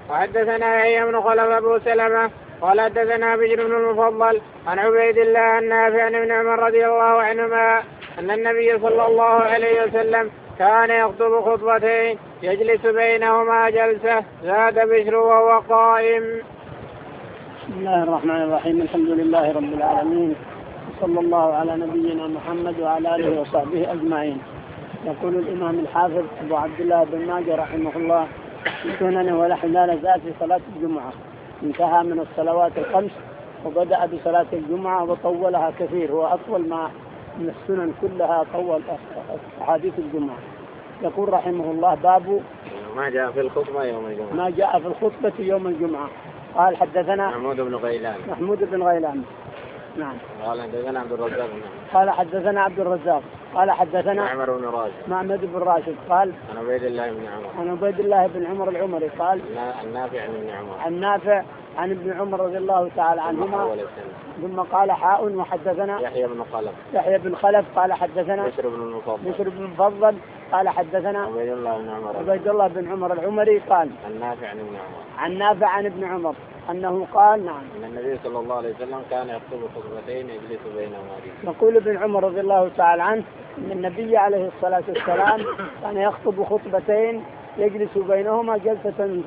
وحدثنا يحيى بن خلف أبو سلمة قال حدثنا بشر بن المفضل عن عبيد الله النافع عن ابن عمر رضي الله عنهما أن النبي صلى الله عليه وسلم كان يخطب خطبتين يجلس بينهما جلسة. زاد بشر وهو قائم. بسم الله الرحمن الرحيم. الحمد لله رب العالمين، صلى الله على نبينا محمد وعلى آله وصحبه أجمعين. يقول الإمام الحافظ أبو عبد الله بن ماجه رحمه الله في سننه لا نزال في صلاة الجمعة، انتهى من الصلوات الخمس وبدأ بصلاة الجمعة وطولها كثير، هو أطول ما من السنن كلها، طول أحاديث الجمعة. يقول رحمه الله باب ما جاء في الخطبة يوم الجمعة. ما جاء في الخطبة يوم الجمعة. قال حدثنا محمود بن غيلان. نعم. قال حدثنا عبد الرزاق. قال حدثنا عبد الرزاق. قال حدثنا معمر بن راشد. قال عن عبيد الله بن عمر العمري. قال عن نافع عن ابن عمر رضي الله تعالى عنهما. ثم قال حاء وحدثنا يحيى بن خلف قال حدثنا بشر بن المفضل قال حدثنا عبيد الله بن عمر العمري قال عن نافع عن ابن عمر أنه قال نعم أن النبي صلى الله عليه وسلم كان يخطب خطبتين يجلس بينهما. يقول ابن عمر رضي الله تعالى عنه أن النبي عليه الصلاة والسلام كان يخطب خطبتين يجلس بينهما جلسة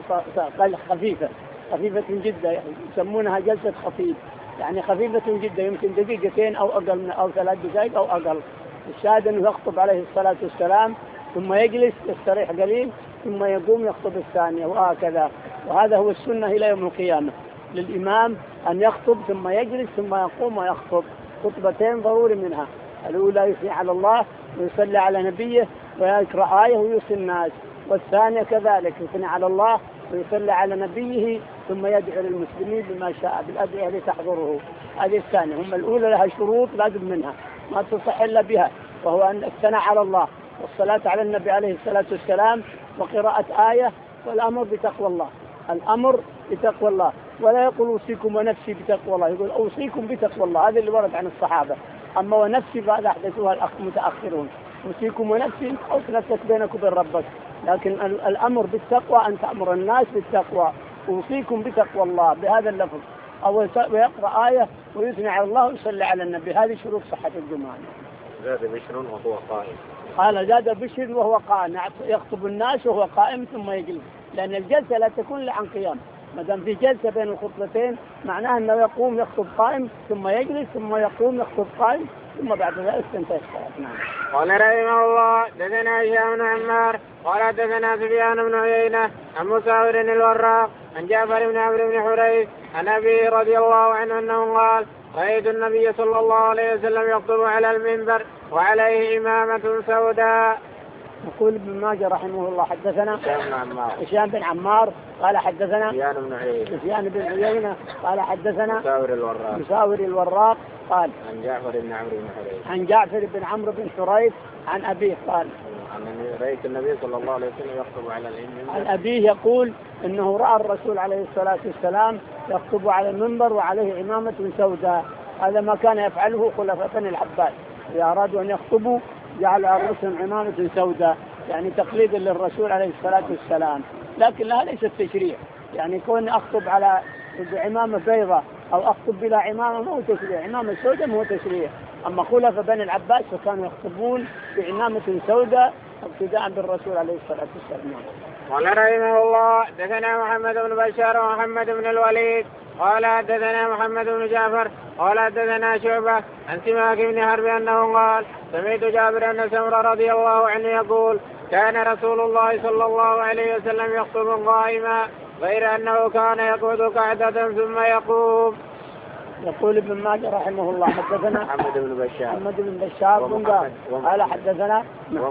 خفيفة جدا، يسمونها جلسة خفيف، يعني خفيفة جدا، يمكن دقيقتين أو أقل من أو 3 دقائق أو أقل. الشاهد أنه يخطب عليه الصلاة والسلام ثم يجلس يستريح قليل ثم يقوم يخطب الثانية وهكذا. وهذا هو السنة إلى يوم القيامة للإمام أن يخطب ثم يجلس ثم يقوم ويخطب. خطبتين ضروري منها، الأولى يثني على الله ويصلي على نبيه ويقرأ آية ويوصي الناس، والثانية كذلك يثني على الله ويصلي على نبيه ثم يدعو للمسلمين بما شاء بالأدعية التي تحضره. هذه الثانية. هم الأولى لها شروط لازم منها ما تصح إلا بها، وهو أن الثناء على الله والصلاة على النبي عليه الصلاة والسلام وقراءة آية والأمر بتقوى الله. الأمر بتقوى الله، ولا يقول أوصيكم ونفسي بتقوى الله، يقول أوصيكم بتقوى الله. هذا اللي ورد عن الصحابة. أما ونفسي فهذا أحدثوها المتأخرون. أوصيكم ونفسي أو نفسك بينك وبين ربك، لكن الأمر بالتقوى أن تأمر الناس بالتقوى. أوصيكم بتقوى الله بهذا اللفظ، أو يقرأ آية ويثني على الله ويصلي على النبي. هذه شروط صحة الجمعة. زاد بشر وهو قائم. قال زاد بشر وهو قائم، يخطب الناس وهو قائم ثم يجلس، لأن الجلسة لا تكون إلا عن قيام. ما دام في جلسة بين الخطبتين معناه أنه يقوم يخطب قائم ثم يجلس ثم يقوم يخطب قائم ثم بعد ذلك تنتهي الصلاة. نعم. قال رحمه الله حدثنا هشام بن عمار قال حدثنا سفيان بن عيينة عن مساور الوراق عن جعفر بن عمرو بن حريث عن أبي رضي الله عنه أنه قال رأيت النبي صلى الله عليه وسلم يخطب على المنبر وعليه إمامة سوداء. يقول ابن ماجه رحمه الله حدثنا هشام بن عمار قال حدثنا سفيان بن عيينة قال حدثنا مساور الوراق قال عن جعفر بن عمرو بن حريث عن أبيه قال رأيت النبي صلى الله عليه وسلم يخطب على المنبر. عن أبيه يقول إنه رأى الرسول عليه الصلاة والسلام يخطب على المنبر وعليه إمامة سوداء. هذا ما كان يفعله خلفاء بني العباس، إذا أرادوا أن يخطبوا جعل على رؤوسهم عمامة سوداء، يعني تقليدا للرسول عليه الصلاة والسلام، لكنها ليست تشريع. يعني كون أخطب على عمامة بيضاء أو أخطب بلا عمامة ما هو تشريع، عمامة سوداء ما هو تشريع. أما خلفاء بني العباس فكانوا يخطبون بعمامة سوداء ابتداء بالرسول عليه الصلاة والسلام. قال رحمه الله حدثنا محمد بن بشار ومحمد بن الوليد قال حدثنا محمد بن جعفر قال حدثنا شعبة عن سماك بن حرب أنه قال سمعت جابر بن سمرة رضي الله عنه يقول كان رسول الله صلى الله عليه وسلم يخطب قائما غير أنه كان يقعد قعدة ثم يقوم. يقول ابن ماجه رحمه الله حدثنا محمد بن بشار قال حدثنا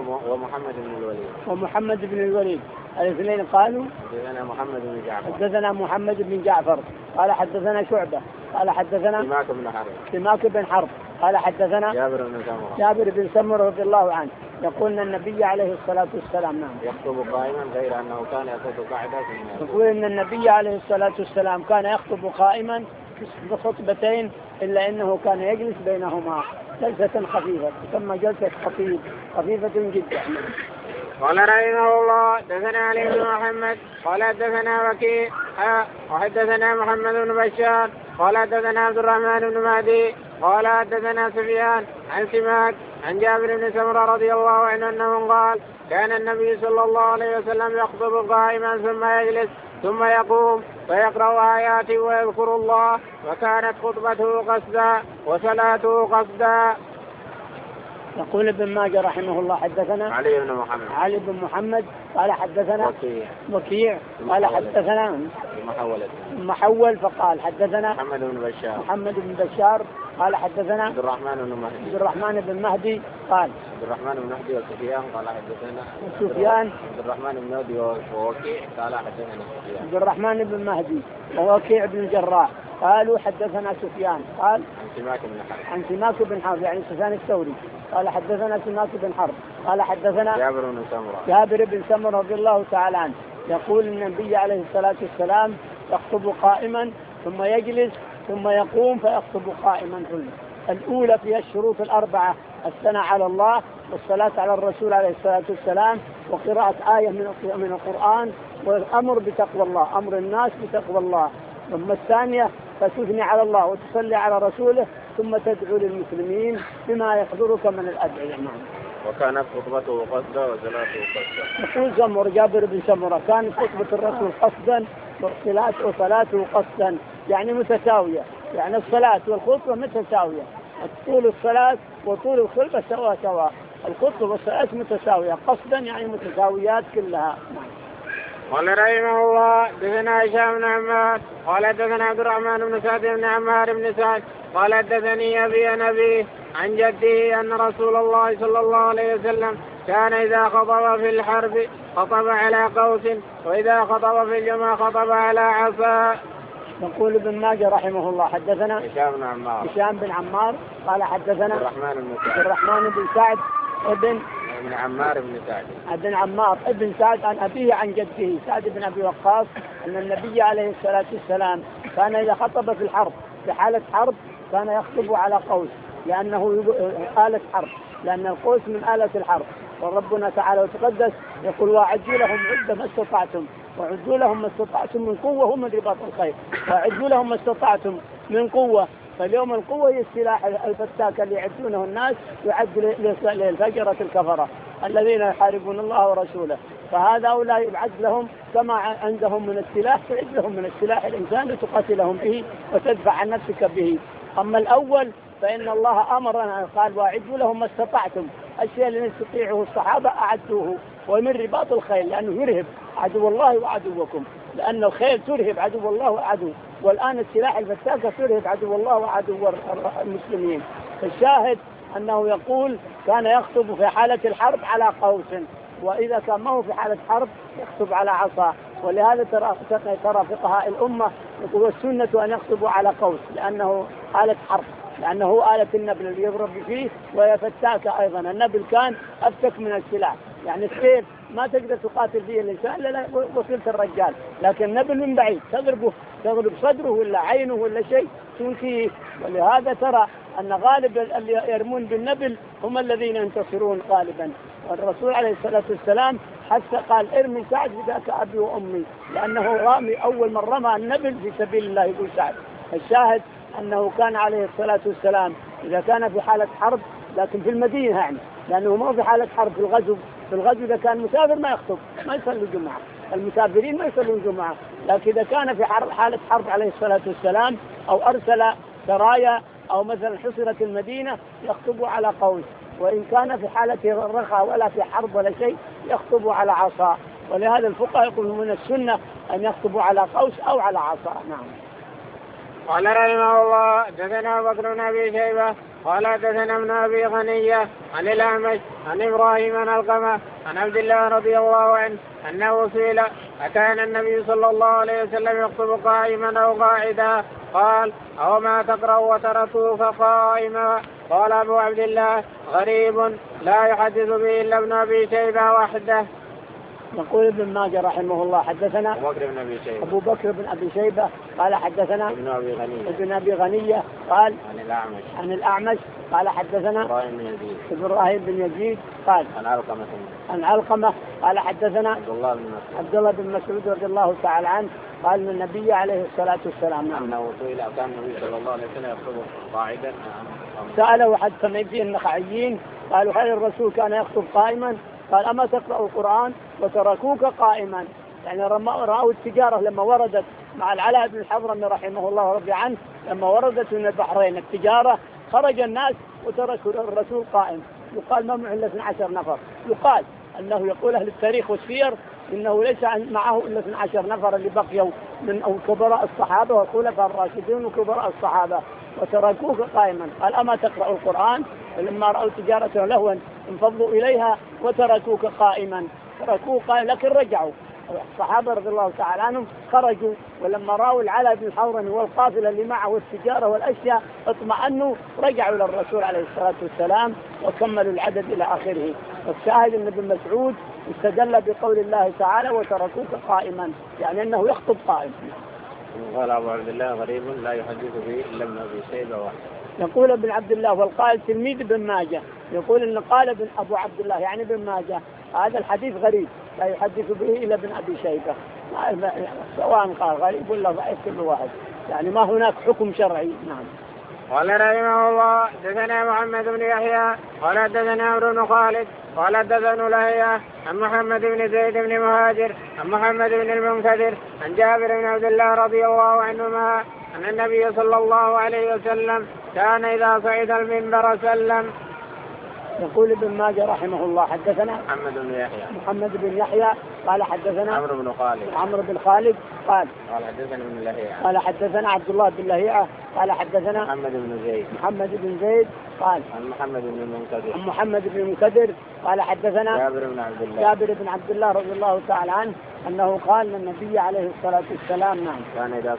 ومحمد بن الوليد الاثنين قالوا حدثنا محمد بن جعفر قال حدثنا شعبة قال حدثنا سماك بن حرب قال حدثنا جابر بن سمرة رضي الله عنه يقول ان النبي عليه الصلاة والسلام يخطب قائما غير أنه كان يخطب قاعدة. يقول ان النبي عليه الصلاة والسلام كان يخطب قائما بخطبتين إلا أنه كان يجلس بينهما جلسة خفيفة تسمى جلسة خفيفة جدا. قال رحمه الله دثنا علي بن محمد قال دثنا وكيع وحدثنا محمد بن بشار قال دثنا عبد الرحمن بن مهدي قال دثنا سفيان عن سماك عن جابر بن سمرة رضي الله عنه أنه قال كان النبي صلى الله عليه وسلم يخطب قائما ثم يجلس ثم يقوم فيقرأ آيات ويذكر الله وكانت خطبته قصدا وصلاته قصدا. يقول ابن ماجه رحمه الله حدثنا علي بن محمد قال حدثنا وكيع قال حدثنا محول فقال حدثنا محمد بن بشار قال حدثنا عبد الرحمن بن مهدي قال عبد الرحمن بن مهدي وسفيان قال حدثنا سفيان عبد الرحمن بن مهدي ووكيع قال حدثنا سفيان عبد الرحمن بن مهدي ووكيع بن الجراح قالوا حدثنا سفيان قال عن سماك بن حرب يعني سفيان الثوري قال حدثنا سماك بن حرب قال حدثنا جابر بن سمرة رضي الله تعالى عنه يقول النبي عليه الصلاة والسلام يخطب قائما ثم يجلس ثم يقوم فيخطب قائما. الأولى فيها الشروط الأربعة: الثناء على الله والصلاة على الرسول عليه الصلاة والسلام وقراءة آية من القرآن والأمر بتقوى الله، أمر الناس بتقوى الله. ثم الثانية فتثني على الله وتصلي على رسوله ثم تدعو للمسلمين بما يحضرك من الأدعية. وكانت خطبته قصدا وصلاته قصدا. يقول سمر جابر بن سمرة كانت خطبة الرسول قصدا وصلاته قصدا يعني متساوية، يعني الصلاة والخطبة متساوية، طول الصلاة وطول الخطبة سواء، الخطبة والصلاة متساوية، قصدا يعني متساويات كلها. قال رحمه الله دثنا هشام بن عمار قال دثنا عبد الرحمن بن سعد بن عمار بن سعد قال دثني أبي عن جده أن رسول الله صلى الله عليه وسلم كان إذا خطب في الحرب خطب على قوس وإذا خطب في الجمع خطب على عصا. يقول ابن ماجه رحمه الله حدثنا هشام بن عمار قال حدثنا عبد الرحمن بن سعد ابن عمار ابن سعد عن أبيه عن جده سعد بن أبي وقاص أن النبي عليه الصلاة والسلام كان إذا خطب في الحرب في حالة حرب كان يخطب على قوس لأنه آلة حرب، لأن القوس من آلة الحرب. وربنا تعالى وتقدس يقول واعدوا لهم عدة ما استطعتم وعدوا لهم ما استطعتم من قوة هم من رباط الخيل واعدوا لهم ما استطعتم من قوة. فاليوم القوة هي السلاح الفتاك اللي يعدونه الناس يعد للفجرة الكفرة الذين يحاربون الله ورسوله. فهذا أولا يعد لهم كما عندهم من السلاح تعد لهم من السلاح الإنسان لتقاتلهم به وتدفع عن نفسك به. أما الأول فإن الله أمرنا قال واعدوا لهم ما استطعتم، الشيء اللي يستطيعه الصحابة أعدوه، ومن رباط الخيل لأنه يرهب عدو الله وعدوكم، لأن الخيل ترهب عدو الله وعدو، والآن السلاح الفتاكة ترهب عدو الله وعدو المسلمين. فالشاهد أنه يقول كان يخطب في حالة الحرب على قوس، وإذا كان ما هو في حالة حرب يخطب على عصا. ولهذا ترى فقهاء الأمة يقول السنة أن يخطبوا على قوس لأنه حالة حرب، لأنه آلة النبل اللي يضرب فيه وهي فتاكة أيضا. النبل كان أفتك من السلاح، يعني السيف ما تقدر تقاتل فيه الإنسان لا وصلت الرجال، لكن النبل من بعيد تضرب صدره ولا عينه ولا شيء تنكيه. ولهذا ترى أن غالب اللي يرمون بالنبل هم الذين ينتصرون غالبا. والرسول عليه الصلاة والسلام حتى قال ارمي سعد بذاك أبي وأمي، لأنه رامي أول من رمى النبل في سبيل الله يقول سعد. الشاهد أنه كان عليه الصلاة والسلام إذا كان في حالة حرب، لكن في المدينة يعني لأنه ما في حالة حرب في الغزو إذا كان مسافر ما يخطب ما يصلي الجمعة، المسافرين ما يصلون الجمعة. لكن إذا كان في حالة حرب عليه الصلاة والسلام أو أرسل سرايا أو مثلا حصرت المدينة يخطب على قوس، وإن كان في حالة رخاء ولا في حرب ولا شيء يخطب على عصا. ولهذا الفقهاء يقولون من السنة أن يخطبوا على قوس أو على عصا. نعم. قال رحمه الله دثنا بكر بن أبي شيبة قال دثنا ابن أبي غنية عن الأعمش عن إبراهيم عن علقمة عن عبد الله رضي الله عنه أنه سئل أكان النبي صلى الله عليه وسلم يخطب قائما أو قاعدا؟ قال أو ما تقرأ وتركوه فقائما. قال أبو عبد الله غريب لا يحدث به إلا ابن أبي شيبة وحده. يقول ابن ماجه رحمه الله حدثنا أبو بكر بن أبي شيبة قال حدثنا ابن أبي غنية قال عن الأعمش قال حدثنا إبراهيم بن يزيد قال عن علقمة قال حدثنا عبد الله بن مسعود رضي الله تعالى عنه قال من النبي عليه الصلاة والسلام أنه سئل كان النبي صلى الله عليه وسلم يخطب قاعدا سأله أحد سمعيه النخعيين قالوا هل الرسول كان يخطب قائما؟ قال أما تقرأ القرآن وتركوك قائما. يعني رأوا التجارة لما وردت مع العلاء بن الحضرمي رحمه الله ورضي عنه لما وردت من البحرين التجارة خرج الناس وتركوا الرسول قائم. يقال ما معه إلا 12 نفر. يقال أنه يقول أهل التاريخ والسير إنه ليس معه إلا 12 نفر اللي بقيوا من كبراء الصحابة والخلفاء الراشدين وكبراء الصحابة وتركوك قائما. قال أما تقرأ القرآن؟ فلما رأوا تجارة لهوا انفضوا إليها وتركوك قائما. تركوه قائما لكن رجعوا. الصحابة رضي الله تعالى عنهم خرجوا ولما رأوا العلاء بن الحضرمي والقافلة اللي معه والتجارة والأشياء اطمأنوا رجعوا للرسول عليه الصلاة والسلام وكملوا العدد إلى آخره. والشاهد أن ابن مسعود استدل بقول الله تعالى وتركوك قائما يعني أنه يخطب قائم. قال أبو عبد الله غريب لا يحدث به إلا ابن أبي شيبة واحد. يقول ابن عبد الله والقائل تلميذ ابن ماجه يقول إن قال ابن أبو عبد الله يعني ابن ماجه هذا الحديث غريب لا يحدث به إلا ابن أبي شيبة سواء قال غريب ولا ضعيف كل واحد يعني ما هناك حكم شرعي. نعم. قال رحمه الله حدثنا محمد بن يحيى قال حدثنا عمرو بن خالد قال حدثنا لهيعة عن محمد بن زيد بن مهاجر عن محمد بن المنكدر عن جابر بن عبد الله رضي الله عنهما أن النبي صلى الله عليه وسلم كان إذا صعد المنبر سلم. يقول ابن ماجه رحمه الله حدثنا محمد بن يحيى قال حدثنا عمرو بن خالد قال حدثنا عبد الله بن لهيعة قال حدثنا محمد بن زيد قال عن محمد بن المنكدر قال حدثنا جابر بن عبد الله رضي الله تعالى عنه أنه قال للنبي عليه الصلاة والسلام نعم كان إذا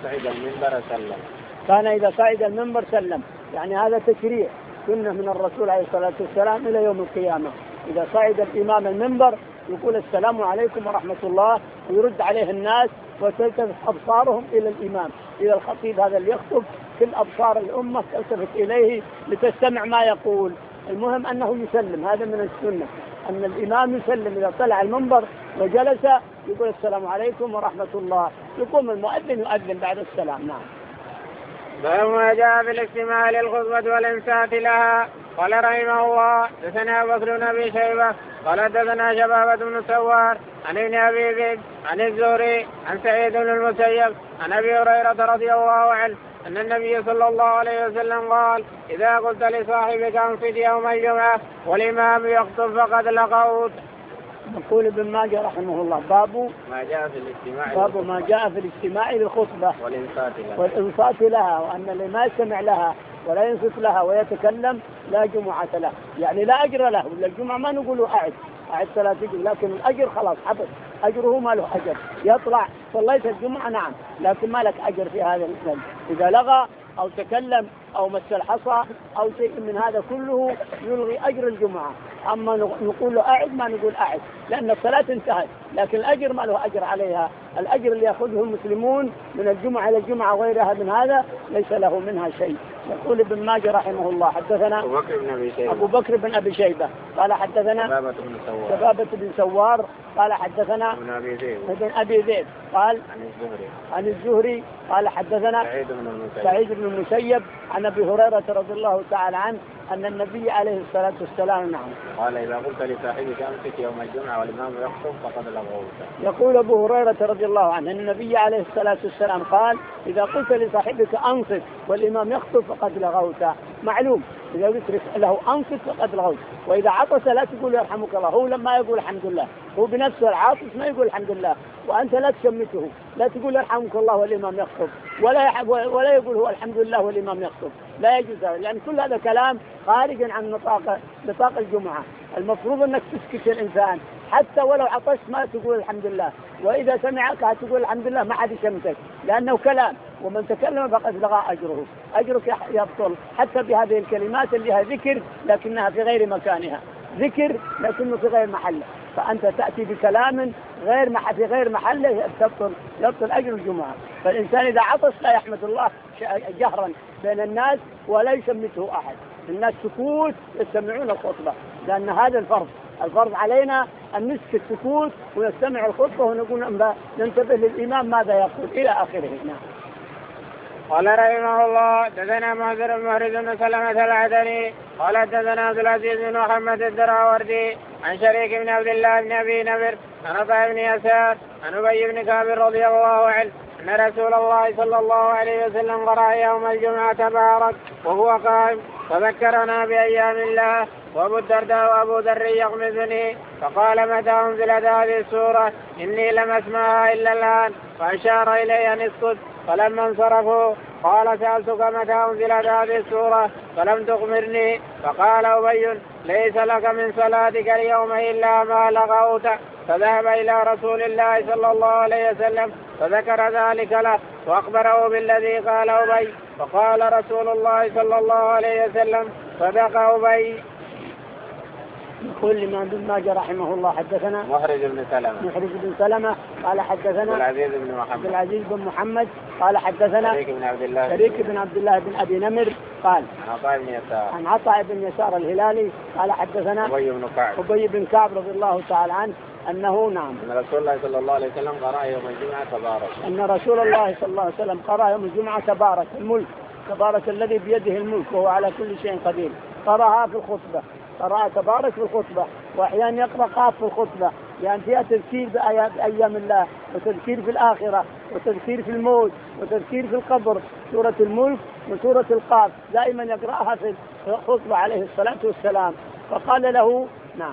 صعد المنبر سلم يعني هذا تشريع سنة من الرسول عليه الصلاة والسلام إلى يوم القيامة. إذا صعد الإمام المنبر يقول السلام عليكم ورحمة الله ويرد عليه الناس وتلتفت أبصارهم إلى الإمام إلى الخطيب هذا اللي يخطب كل أبصار الأمة تلتفت إليه لتستمع ما يقول. المهم أنه يسلم هذا من السنة أن الإمام يسلم إذا طلع المنبر وجلس يقول السلام عليكم ورحمة الله يقوم المؤذن يؤذن بعد السلام. نعم. باب ما جاء في الاستماع للخطبة والانصات لها. قال رحمه الله حدثنا بكر بن أبي شيبة قال حدثنا شبابة بن سوار عن ابن أبي ذئب عن الزهري عن سعيد بن المسيب عن أبي هريرة رضي الله عنه أن النبي صلى الله عليه وسلم قال إذا قلت لصاحبك انصت يوم الجمعة والإمام يخطب فقد لغوت. يقول ابن ماجه رحمه الله باب ما جاء في الاستماع للخطبة والإنصات لها وأن اللي ما يستمع لها ولا ينصت لها ويتكلم لا جمعة له يعني لا أجر له. ولا الجمعة ما نقوله أعد صلاة الجمعة لكن الأجر خلاص حبس أجره ما له أجر. يطلع صليت الجمعة نعم لكن ما لك أجر في هذا الإسلام. إذا لغى أو تكلم أو مس الحصى أو شيء من هذا كله يلغي أجر الجمعة. أما نقول له أعد ما نقول أعد لأن الصلاة انتهت لكن الأجر ما له أجر عليها. الأجر اللي يأخذه المسلمون من الجمعة إلى الجمعة وغيرها من هذا ليس له منها شيء. يقول ابن ماجه رحمه الله حدثنا أبو بكر بن أبي شيبة قال حدثنا شبابة بن سوار قال حدثنا ابن أبي ذئب قال عن الزهري قال حدثنا سعيد بن المسيب عن أبي هريرة رضي الله تعالى عنه أن النبي عليه الصلاة والسلام نعم قال إذا قلت لصاحبك أمسك يوم الجمعة والإمام يخطب فقد لغوت. يقول أبو هريرة رضي الله عنه أن النبي عليه الصلاة والسلام قال إذا قلت لصاحبك أنصت والإمام يخطب فقد لغوت. معلوم إذا قلت له أنصت فقد لغوت. وإذا عطس لا تقول يرحمك الله. هو لما يقول الحمد لله هو بنفسه العاطس ما يقول الحمد لله وأنت لا تشمته لا تقول يرحمك الله والإمام يخطب ولا يقول هو الحمد لله والإمام يخطب لا يجوز لأن يعني كل هذا كلام خارج عن نطاق الجمعة. المفروض أنك تسكت الإنسان حتى ولو عطشت ما تقول الحمد لله وإذا سمعك تقول الحمد لله ما حد يشمتك لأنه كلام ومن تكلم فقد لغى أجره. أجرك يبطل حتى بهذه الكلمات اللي هي ذكر لكنها في غير مكانها ذكر لكنه في غير محله. فأنت تأتي بكلام في غير محله يبطل أجر الجمعة. فالإنسان إذا عطس لا يحمد الله جهرا بين الناس ولا يشمته أحد، الناس سكوت يستمعون الخطبة، لأن هذا الفرض علينا أن نسكت سكوت ونستمع الخطبة ونقول ننتبه للإمام ماذا يقول إلى آخره. نعم. قال رحمه الله دثنا محرز بن سلمة العدني قال دثنا عبد العزيز بن محمد الدراوردي عن شريك بن عبد الله بن أبي نمر عن عطاء بن يسار عن أبي بن كعب رضي الله عنه أن رسول الله صلى الله عليه وسلم قرأ يوم الجمعة تبارك وهو قائم فذكرنا بأيام الله وأبو الدرداء وأبو ذر يغمزني فقال متى أنزلت هذه السورة إني لم أسمعها إلا الآن فأشار إلي أن اسكت فلما انصرفوا قال سألتك متى أنزلت هذه السورة فلم تخبرني فقال أبي ليس لك من صلاتك اليوم إلا ما لغوت فذهب إلى رسول الله صلى الله عليه وسلم فذكر ذلك له وأخبره بالذي قال أبي فقال رسول الله صلى الله عليه وسلم صدق أبي. يقول الإمام ابن ماجه رحمه الله حدثنا محرز بن سلمة قال حدثنا عبد العزيز بن محمد قال حدثنا شريك بن عبد الله بن أبي نمر قال عن عطاء بن يسار الهلالي قال حدثنا أبي بن كعب رضي الله تعالى عنه أنه نعم أن رسول الله صلى الله عليه وسلم قرأ يوم الجمعة تبارك أن رسول الله صلى الله عليه وسلم قرأ يوم الجمعة تبارك الملك تبارك الذي بيده الملك وهو على كل شيء قدير قرأها في الخطبة قرأ تبارك في الخطبة وأحيانا يقرأ قاف في الخطبة يعني فيها تذكير بأيام الله وتذكير في الآخرة وتذكير في الموت وتذكير في القبر سورة الملك وسورة القاف دائما يقرأها في الخطبة عليه الصلاة والسلام. فقال له نعم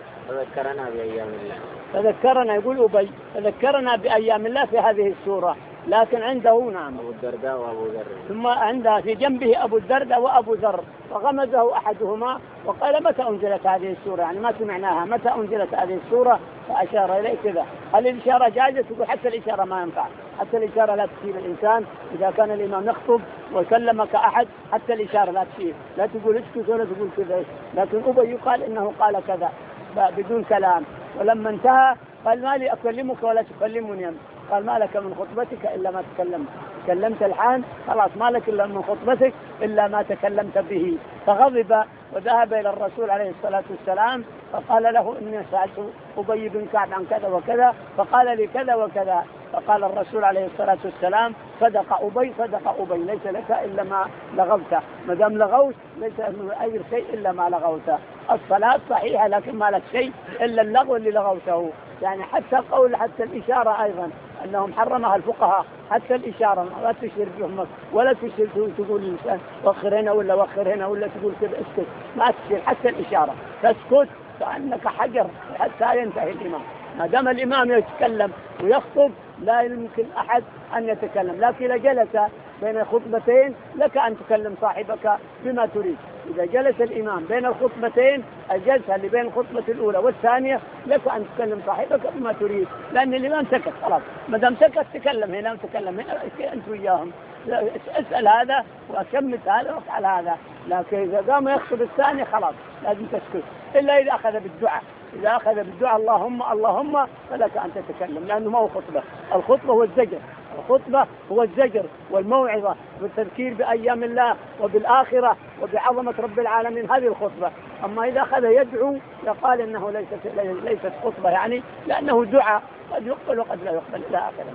فذكرنا بأيام الله فذكرنا يقول أبي فذكرنا بأيام الله في هذه السورة لكن عنده نعم أبو الدرداء وأبو ذر ثم عنده في جنبه أبو الدرداء وأبو ذر فغمزه أحدهما وقال متى أنزلت هذه السورة يعني ما سمعناها متى أنزلت هذه السورة فأشار إليه كذا. هل الإشارة جائزة؟ تقول حتى الإشارة ما ينفع حتى الإشارة لا تشير الإنسان إذا كان الإمام يخطب وكلمك أحد حتى الإشارة لا تشير لا تقول اسكت ولا تقول كذا. لكن أبي يقال إنه قال كذا بدون كلام ولما انتهى قال ما لي أكلمك ولا تكلمني قال ما لك من خطبتك إلا ما تكلمت الآن خلاص ما لك إلا من خطبتك إلا ما تكلمت به. فغضب وذهب إلى الرسول عليه الصلاة والسلام فقال له إني سألت أبي بن كعب عن كذا وكذا فقال لي كذا وكذا. فقال الرسول عليه الصلاة والسلام صدق أبي ليس لك إلا ما لغوته ما دام لغوت ليس أي شيء إلا ما لغوته. الصلاة صحيحة لكن ما لك شيء إلا اللغو اللي لغوته يعني حتى القول حتى الإشارة أيضا أنهم حرمها الفقهاء حتى الإشارة لا تشير بهم ولا تشير تقول الإنسان وخر هنا ولا وخر هنا ولا تقول كذا اسكت ما تشير حتى الإشارة تسكت كأنك حجر حتى ينتهي الإمام. ما دام الإمام يتكلم ويخطب لا يمكن أحد أن يتكلم لكن إذا جلس بين خطبتين لك أن تكلم صاحبك بما تريد. إذا جلس الإمام بين الخطبتين الجلسة اللي بين الخطبة الأولى والثانية لك أن تكلم صاحبك بما تريد لأن الإمام سكت خلاص ما دام سكت تكلم هنا وتكلم هنا أنت وياهم اسأل هذا وأشمت هذا وافعل هذا. لكن إذا قام يخطب الثاني خلاص لازم تسكت إلا إذا أخذ بالدعاء إذا أخذ بالدعاء اللهم فلك أن تتكلم لأنه ما هو خطبة. الخطبة هو الزجر الخطبة هو الزجر والموعظة والتذكير بأيام الله وبالآخرة وبعظمة رب العالمين هذه الخطبة. أما إذا أخذ يدعو يقال إنه ليست خطبة يعني لأنه دعاء قد يقبل وقد لا يقبل إلى آخره.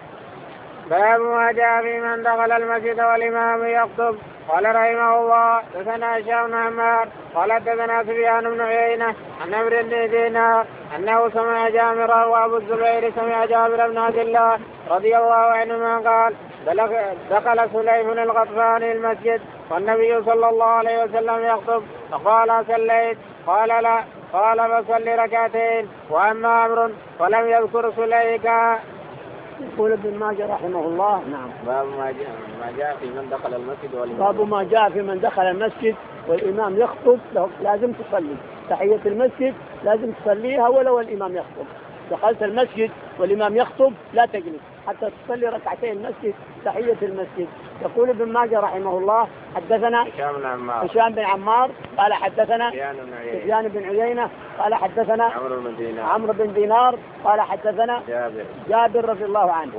باب ما جاء في من دخل المسجد والإمام يخطب. قال رحمه الله دثنا هشام بن عمار قال دثنا سفيان بن عيينة عن عمرو بن دينار أنه سمع جابرا وأبو الزبير سمع جابر بن عبد الله رضي الله عنهما قال دخل سليم الغطفاني المسجد والنبي صلى الله عليه وسلم يخطب فقال صليت قال لا قال فصل ركعتين وأما عمرو ولم يذكر سليكا. يقول ابن ماجه رحمه الله نعم باب ما جاء في من دخل المسجد والإمام باب ما جاء في من دخل المسجد والإمام يخطب لازم تصلي تحية المسجد لازم تصليها ولو الإمام يخطب. دخلت المسجد والإمام يخطب لا تجلس حتى تصلي ركعتين المسجد تحية المسجد. يقول ابن ماجه رحمه الله حدثنا هشام بن عمار قال حدثنا سفيان بن عيينة قال حدثنا عمرو بن دينار قال حدثنا جابر رضي الله عنه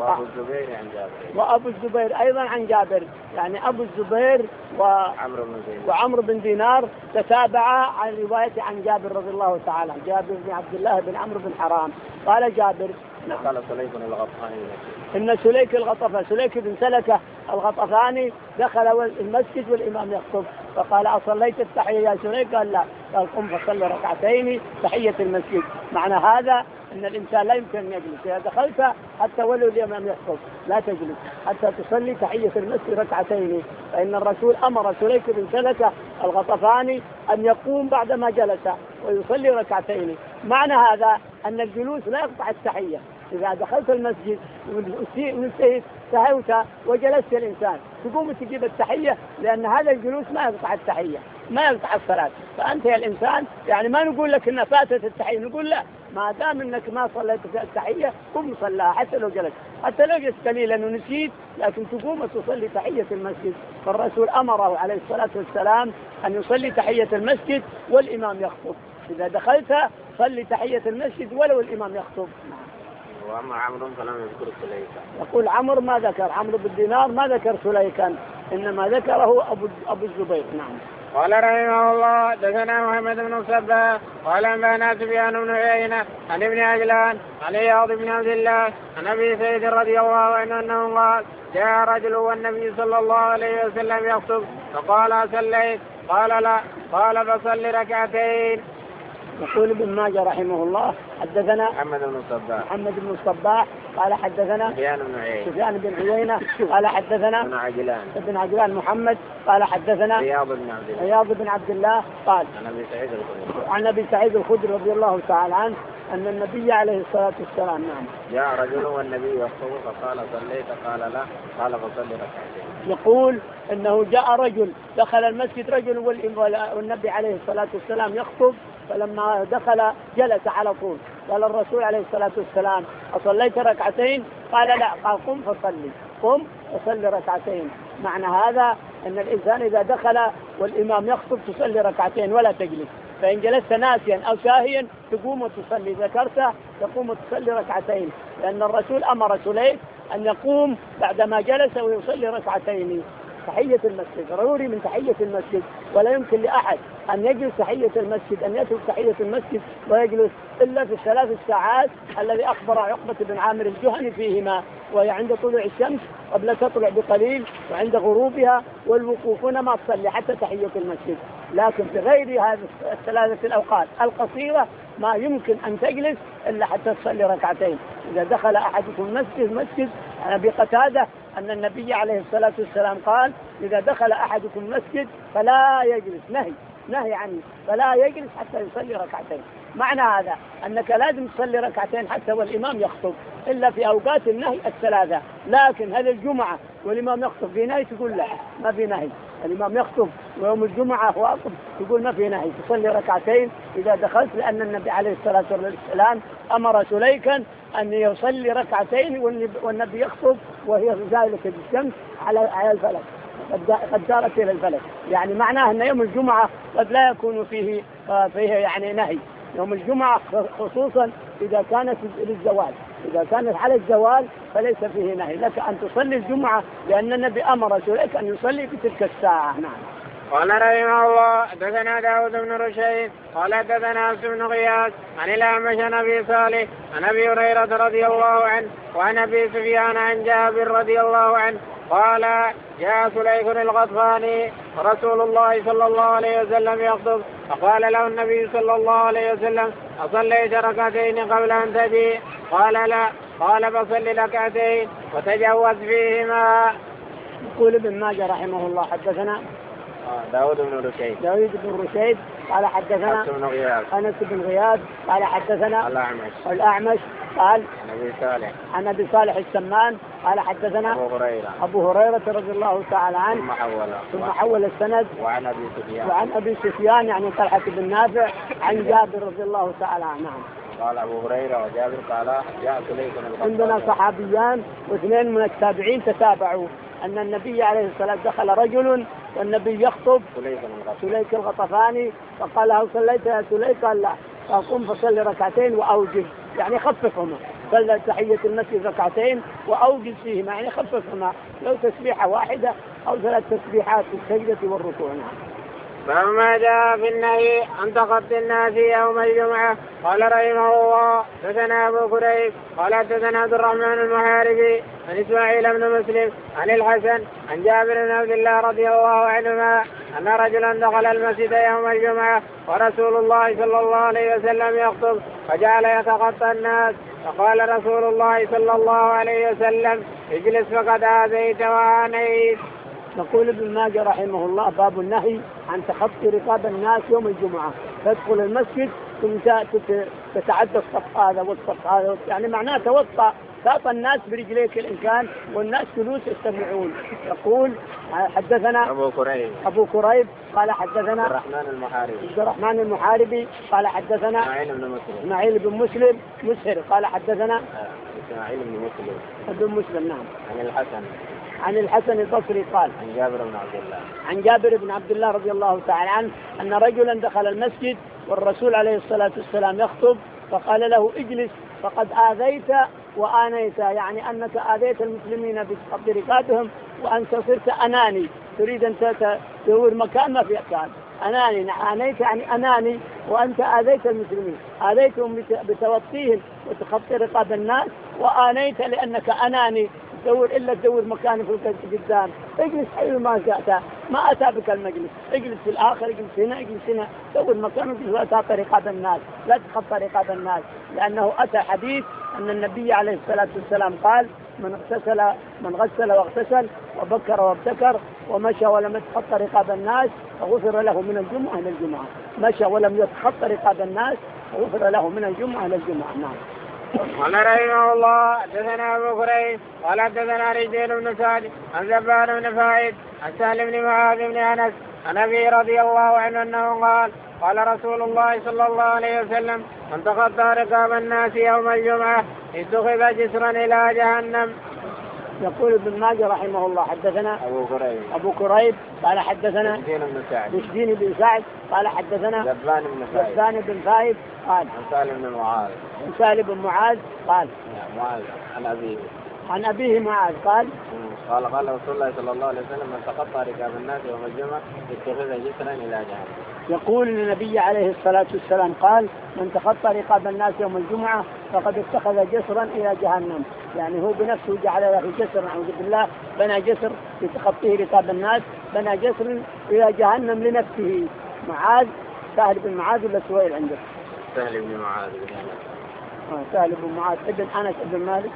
وأبو الزبير أيضا عن جابر. يعني أبو الزبير وعمرو بن دينار تتابعا عن رواية عن جابر رضي الله تعالى. جابر بن عبد الله بن عمرو بن حرام قال جابر قال سليك الغطفاني إن سليك بن سلكة الغطفاني دخل المسجد والإمام يخطب فقال أصليت التحية يا سليك؟ قال لا. قال قم فصلي ركعتين تحية المسجد. معنى هذا أن الإنسان لا يمكن أن يجلس. إذا دخلت حتى ولو الإمام يخطب لا تجلس حتى تصلي تحية المسجد ركعتين، فإن الرسول أمر سليك بن سلكة الغطفاني أن يقوم بعدما جلس ويصلي ركعتين. معنى هذا أن الجلوس لا يقطع التحية. إذا دخلت المسجد ونسيت سهوت وجلست الإنسان تقوم تجيب التحية، لأن هذا الجلوس ما يقطع التحية ما يقطع الصلاة. فأنت يا الإنسان يعني ما نقول لك إن فاتت التحية، نقول لا، ما دام إنك ما صليت التحية قم صلها حتى لو جلست، حتى لو جلست قليلا ونسيت لكن تقوم تصلي تحية المسجد. فالرسول أمره عليه الصلاة والسلام أن يصلي تحية المسجد والإمام يخطب. إذا دخلت صلي تحية المسجد ولو الإمام يخطب. وأما عمرو فلم يذكر سليكا. يقول عمرو ما ذكر، عمرو بن دينار ما ذكر سليكا، إنما ذكره أبو الزبير. نعم. قال رحمه الله دثنا محمد بن الصباح قال أنبأنا سفيان بن عيينة عن ابن عجلان عن عياض بن عبد الله عن أبي سعيد رضي الله عنه أنه قال جاء رجل والنبي صلى الله عليه وسلم يخطب فقال أصليت؟ قال لا. قال فصل ركعتين. يقول ابن ماجه رحمه الله حدثنا محمد بن الصباح قال حدثنا سفيان بن عيينة قال حدثنا ابن عجلان محمد قال حدثنا عياض بن عبد الله قال عن أبي سعيد الخدري رضي الله تعالى عنه أن النبي عليه الصلاة والسلام نعم جاء رجل والنبي يخطب فقال صليت؟ قال لا. قال فصل ركعتين. يقول أنه جاء رجل دخل المسجد رجل والنبي عليه الصلاة والسلام يخطب، فلما دخل جلس على طول. قال الرسول عليه الصلاة والسلام أصليت ركعتين؟ قال لا. قال قم فصلي. قم فصلي ركعتين. معنى هذا أن الإنسان إذا دخل والإمام يخطب تصلي ركعتين ولا تجلس. فإن جلست ناسيا أو ساهيا تقوم وتصلي، ذكرت تقوم وتصلي ركعتين، لأن الرسول أمر سليك أن يقوم بعدما جلس ويصلي ركعتين. تحية المسجد ضروري من تحية المسجد، ولا يمكن لأحد أن يجلس تحية المسجد أن يترك تحية المسجد ويجلس إلا في الثلاث الساعات الذي أخبر عقبة بن عامر الجهني فيهما، وهي عند طلوع الشمس قبل تطلع بقليل وعند غروبها والوقوف هنا ما تصلي حتى تحية المسجد. لكن في غير هذه الثلاثة الأوقات القصيرة ما يمكن أن تجلس إلا حتى تصلي ركعتين. إذا دخل أحدكم مسجد عن أبي قتادة أن النبي عليه الصلاة والسلام قال إذا دخل أحدكم مسجد فلا يجلس، نهي عنه، فلا يجلس حتى يصلي ركعتين. معنى هذا أنك لازم تصلي ركعتين حتى والإمام يخطب إلا في أوقات النهي الثلاثة. لكن هذه الجمعة والإمام يخطب في نهي تقول لا ما في نهي. الإمام يخطب ويوم الجمعة واقف تقول ما في نهي، تصلي ركعتين إذا دخلت، لأن النبي عليه الصلاة والسلام أمر سليكا أن يصلي ركعتين والنبي يخطب وهي زالت الشمس على الفلك قد دارت إلى الفلك. يعني معناه أن يوم الجمعة قد لا يكون فيه يعني نهي. يوم الجمعة خصوصا إذا كانت للزوال، إذا كانت على الزوال فليس فيه نهي لك أن تصلي الجمعة، لأن النبي أمر سليك أن يصلي في تلك الساعة. نعم. قال رحمه الله دثنا داود بن رشيد قال دثنا أنس بن غياث عن الأعمش عن أبي صالح عن أبي هريرة رضي الله عنه وعن أبي سفيان عن جابر رضي الله عنه قال جاء سليك الغطفاني رسول الله صلى الله عليه وسلم يخطب فقال له النبي صلى الله عليه وسلم أصليت ركعتين قبل أن تجيء؟ قال لا. قال فصل ركعتين وتجوز فيهما. يقول ابن ماجه رحمه الله حدثنا داود بن رشيد قال حدثنا أنس بن غياث قال حدثنا الأعمش قال عن أبي صالح السمان قال حدثنا أبو هريرة رضي الله تعالى عنه ثم حول السند وعن أبي سفيان يعني طلحة بن نافع عن جابر رضي الله تعالى عنه. قال أبو هريرة وجابر قال جاء سليك. عندنا صحابيان واثنين من التابعين تتابعوا أن النبي عليه الصلاة والسلام دخل رجل والنبي يخطب سليك الغطفاني فقال هل صليت يا سليك؟ قال لا. فقم فصلي ركعتين وأوجز يعني خففهما. صلى تحية المسجد ركعتين وأوجز فيهما يعني خففهما لو تسبيحة واحدة أو 3 تسبيحات في السجدة والركوع. فما جاء في النهي عن تخطي الناس يوم الجمعة. قال رحمه الله حدثنا أبو كريب قال حدثنا عبد الرحمن المحاربي عن إسماعيل بن مسلم عن الحسن عن جابر بن عبد الله رضي الله عنهما أن رجلا دخل المسجد يوم الجمعة ورسول الله صلى الله عليه وسلم يخطب فجعل يتخطى الناس فقال رسول الله صلى الله عليه وسلم اجلس فقد آذيت وآنيت. يقول ابن ماجه رحمه الله باب النهي عن تخطي رقاب الناس يوم الجمعة. تدخل المسجد ثم تتعدى الصف هذا والصف هذا يعني معناه توطى تعطى الناس برجليك الإنسان والناس جلوس يستمعون. يقول حدثنا أبو كريب قال حدثنا عبد الرحمن المحاربي قال حدثنا إسماعيل بن مسلم مسهر قال حدثنا إسماعيل بن مسلم نعم عن الحسن البصري قال عن جابر بن عبد الله رضي الله تعالى عنه أن رجلا دخل المسجد والرسول عليه الصلاة والسلام يخطب فقال له اجلس فقد آذيت وآنيت يعني أنك آذيت المسلمين بقبض رقابهم وأنت صرت أناني تريد أن تدور مكان ما في مكان. أناني آنيت يعني أناني وأنت آذيت المسلمين آذيتهم بتوطيهم وتخطي رقاب الناس وآنيت لأنك أناني تدور مكان في القدام. اجلس حيث ما جاءت ما أتى بك المجلس اجلس في الآخر اجلس هنا دور مكان ولا تعطي رقاب الناس لا تخطى رقاب الناس لأنه أتى حديث أن النبي عليه الصلاة والسلام قال من غسل واغتسل وبكر وابتكر ومشى ولم يتخطى رقاب الناس فغفر له من الجمعة إلى الجمعة. مشى ولم يتخطى رقاب الناس فغفر له من الجمعة إلى الجمعة. نعم. قال رحمه الله حدثنا أبو كريب قال حدثنا رجال بن سعد عن زبان بن فائد عن سهل بن معاذ بن أنس عن أبي رضي الله عنه أنه قال رسول الله صلى الله عليه وسلم من تخطى رقاب الناس يوم الجمعة اتخذ جسرا إلى جهنم. يقول ابن ماجه رحمه الله حدثنا أبو كريب قال حدثنا بشدين بن سعد قال حدثنا زبان بن فائد قال عن سالم بن معاذ قال عن أبيه معاذ قال رسول الله صلى الله عليه وسلم من تخطى رقاب الناس يوم الجمعة اتخذ جسرا إلى جهنم. يقول النبي عليه الصلاة والسلام قال من تخطى رقاب الناس يوم الجمعة فقد اتخذ جسرا إلى جهنم يعني هو بنفسه جعل له جسر نعوذ بالله بنى جسر لتخطيه رقاب الناس بنى جسر إلى جهنم لنفسه. معاذ سهل بن معاذ ولا سهيل عنده؟ سهل بن معاذ ابن أنس ابن مالك.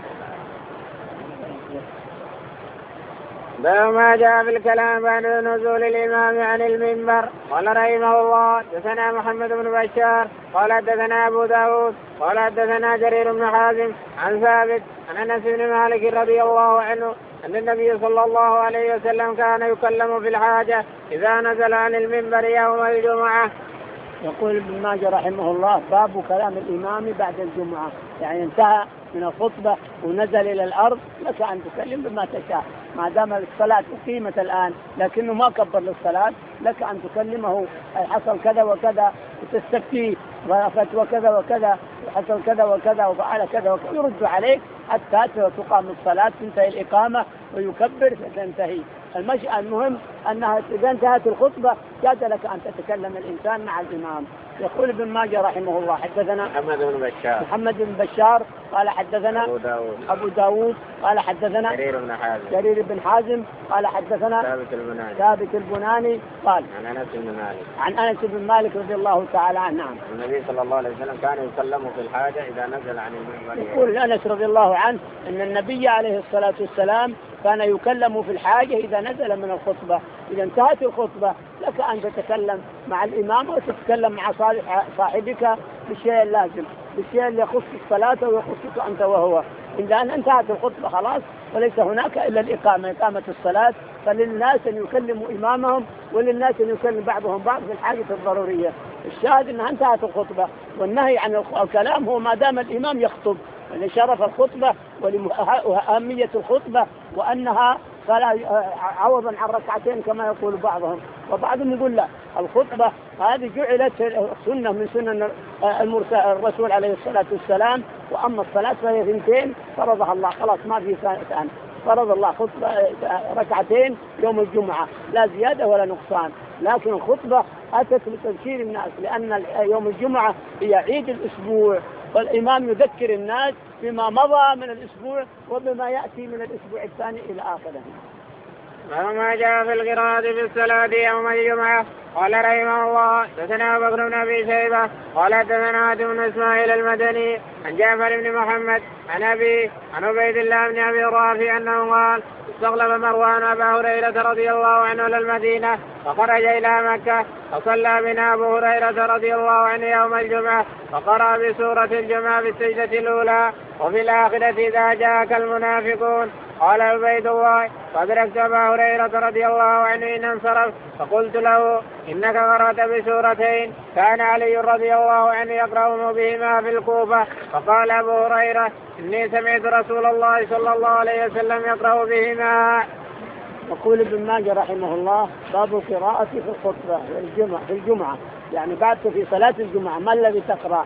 ما جاء في الكلام عن نزول الإمام عن المنبر. قال رحمه الله حدثنا محمد بن بشار قال حدثنا أبو داود قال حدثنا جرير بن حازم عن ثابت عن أنس بن مالك رضي الله عنه أن النبي صلى الله عليه وسلم كان يكلم في الحاجة إذا نزل عن المنبر يوم الجمعة. يقول ابن ماجه رحمه الله باب كلام الإمام بعد الجمعة يعني انتهى من الخطبة ونزل إلى الأرض لك أن تكلم بما تشاء ما دام الصلاة أقيمت الآن لكنه ما كبر للصلاة لك أن تكلمه حصل كذا وكذا وتستفتيه فتوى كذا وكذا وحصل كذا وكذا وفعل كذا وكذا يرد عليك حتى تقام الصلاة تنتهي الإقامة ويكبر فتنتهي. المهم أنها إذا انتهت الخطبة جاز لك أن تتكلم الإنسان مع الإمام. يقول ابن ماجه رحمه الله حدثنا محمد بن بشار قال حدثنا أبو داود قال حدثنا جرير بن حازم قال حدثنا ثابت البناني قال عن أنس بن مالك رضي الله تعالى عنه. نعم. النبي صلى الله عليه وسلم كان يكلم في الحاجة إذا نزل عن المنبر. يقول أنس رضي الله عنه أن النبي عليه الصلاة والسلام كان يكلم في الحاجة إذا نزل من الخطبة. إذا انتهت الخطبة لك أن تتكلم مع الإمام وتتكلم مع صاحبك بالشيء اللازم بالشيء اللي يخص الصلاة ويخصك أنت وهو. إذا انتهت الخطبة خلاص وليس هناك إلا الإقامة إقامة الصلاة فللناس أن يكلموا إمامهم وللناس أن يكلم بعضهم بعض في الحاجة الضرورية. الشاهد أنها انتهت الخطبة، والنهي عن الكلام هو ما دام الإمام يخطب لشرف الخطبة ولأهمية الخطبة، وأنها عوضا عن ركعتين كما يقول بعضهم. وبعضهم يقول لا، الخطبة هذه جعلت سنة من سنن الرسول عليه الصلاة والسلام، وأما الصلاة فهي 2 فرضها الله، خلاص ما في ثاني، فرض الله خطبة ركعتين يوم الجمعة لا زيادة ولا نقصان. لكن الخطبة أتت لتذكير الناس، لأن يوم الجمعة هي عيد الأسبوع، والإمام يذكر الناس بما مضى من الأسبوع وبما يأتي من الأسبوع الثاني إلى آخره. وما جاء في القراءة في الصلاة يوم الجمعة. قال رحمه الله حدثنا أبو بكر بن أبي شيبة قال حدثنا بن إسماعيل المدني عن جعفر بن محمد عن أبي عن عبيد الله بن أبي رافع أنه قال استغلب مروان أبا هريرة رضي الله عنه للمدينة فخرج إلى مكة فصلى بنا أبو هريرة رضي الله عنه يوم الجمعة فقرأ بسورة الجمعة في السجدة الأولى وفي الآخرة إذا جاءك المنافقون. قال عبيد الله فأدركت أبا هريرة رضي الله عنه إن انصرف فقلت له إنك قرأت بسورتين كان علي رضي الله عنه يقرأ بهما في الكوفة. فقال أبو هريرة إني سمعت رسول الله صلى الله عليه وسلم يقرأ بهما. يقول ابن ماجه رحمه الله باب القراءة في الخطبة في الجمعة، يعني بعد في صلاة الجمعة ما الذي تقرأ،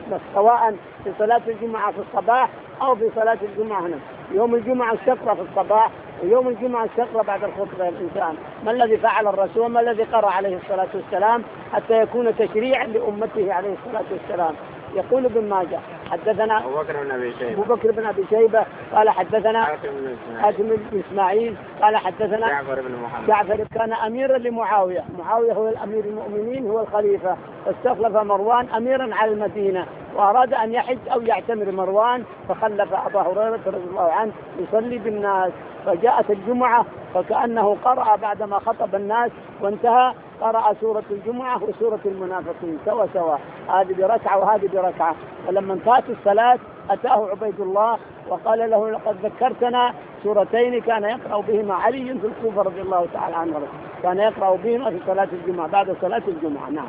سواء في صلاة الجمعة في الصباح أو في صلاة الجمعة هنا. يوم الجمعة تقرأ في الصباح ويوم الجمعة تقرأ بعد الخطبة. الإنسان ما الذي فعل الرسول، ما الذي قرأ عليه الصلاة والسلام حتى يكون تشريعا لأمته عليه الصلاة والسلام. يقول ابن ماجه حدثنا أبو بكر بن أبي شيبة قال حدثنا حاتم بن إسماعيل قال حدثنا جعفر كان أميرا لمعاوية، معاوية هو الأمير المؤمنين هو الخليفة، واستخلف مروان أميرا على المدينة وأراد أن يحج أو يعتمر مروان، فخلف أبا هريرة رضي الله عنه يصلي بالناس. فجاءت الجمعة فكأنه قرأ بعدما خطب الناس وانتهى قرأ سورة الجمعة وسورة المنافقين سوا سوا، هذه بركعة وهذه بركعة. فلما انتهت الصلاة أتاه عبيد الله وقال له لقد ذكرتنا سورتين كان يقرأ بهما علي في الكوفة رضي الله تعالى عنه، كان يقرأ بهما في صلاة الجمعة بعد صلاة الجمعة. نعم.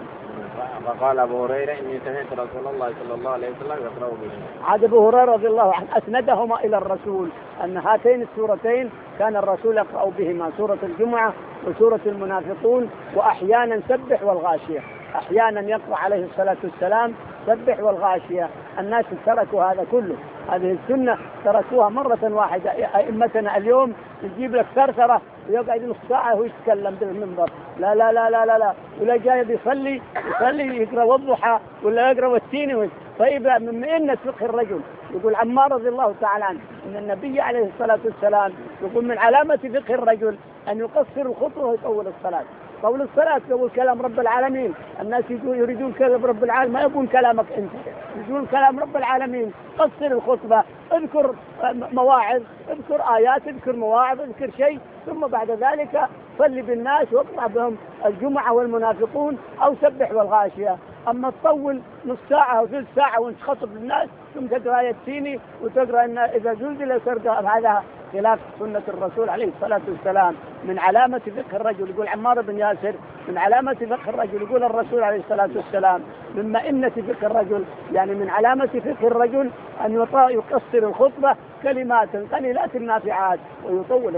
فقال أبو هريرة إني سمعت رسول الله صلى الله عليه وسلم يقرأ بهما. عاد أبو هريرة رضي الله عنه أسندهما إلى الرسول أن هاتين السورتين كان الرسول يقرأ بهما، سورة الجمعة وسورة المنافقون، وأحيانا سبح والغاشية، أحيانا يقرأ عليه الصلاة والسلام سبح والغاشية. الناس تركوا هذا كله، هذه السنة تركوها مرة واحدة. أئمتنا اليوم يجيب لك ثرثرة ويقعد نص ساعة وهو يتكلم بالمنبر، لا لا لا لا لا لا، ولا جاي بيصلي يقرأ والضحى ولا يقرأ والتين. طيب من أين فقه الرجل؟ يقول عمار رضي الله تعالى عنه إن النبي عليه الصلاة والسلام يقول من علامة فقه الرجل أن يقصر الخطوة ويطول الصلاة. طول الصلاة يقول كلام رب العالمين، الناس يريدون كلام رب العالمين، ما يقول كلامك أنت، يقول كلام رب العالمين. قصر الخطبة، اذكر مواعظ، اذكر آيات، اذكر مواعظ، اذكر شيء، ثم بعد ذلك صلي بالناس واقرأ بهم الجمعة والمنافقون أو سبح والغاشية. أما تطول نص ساعة أو ثلث ساعة وانت خطب للناس ثم تقرأ يتيني وتقرأ إن إذا زلزل هذا خلاف سنة الرسول عليه الصلاة والسلام. من علامة فقه الرجل، يقول عمار بن ياسر من علامة فقه الرجل، يقول الرسول عليه الصلاة والسلام مما إن فقه الرجل، يعني من علامة فقه الرجل أن يقصر الخطبة كلمات قليلات نافعات ويطول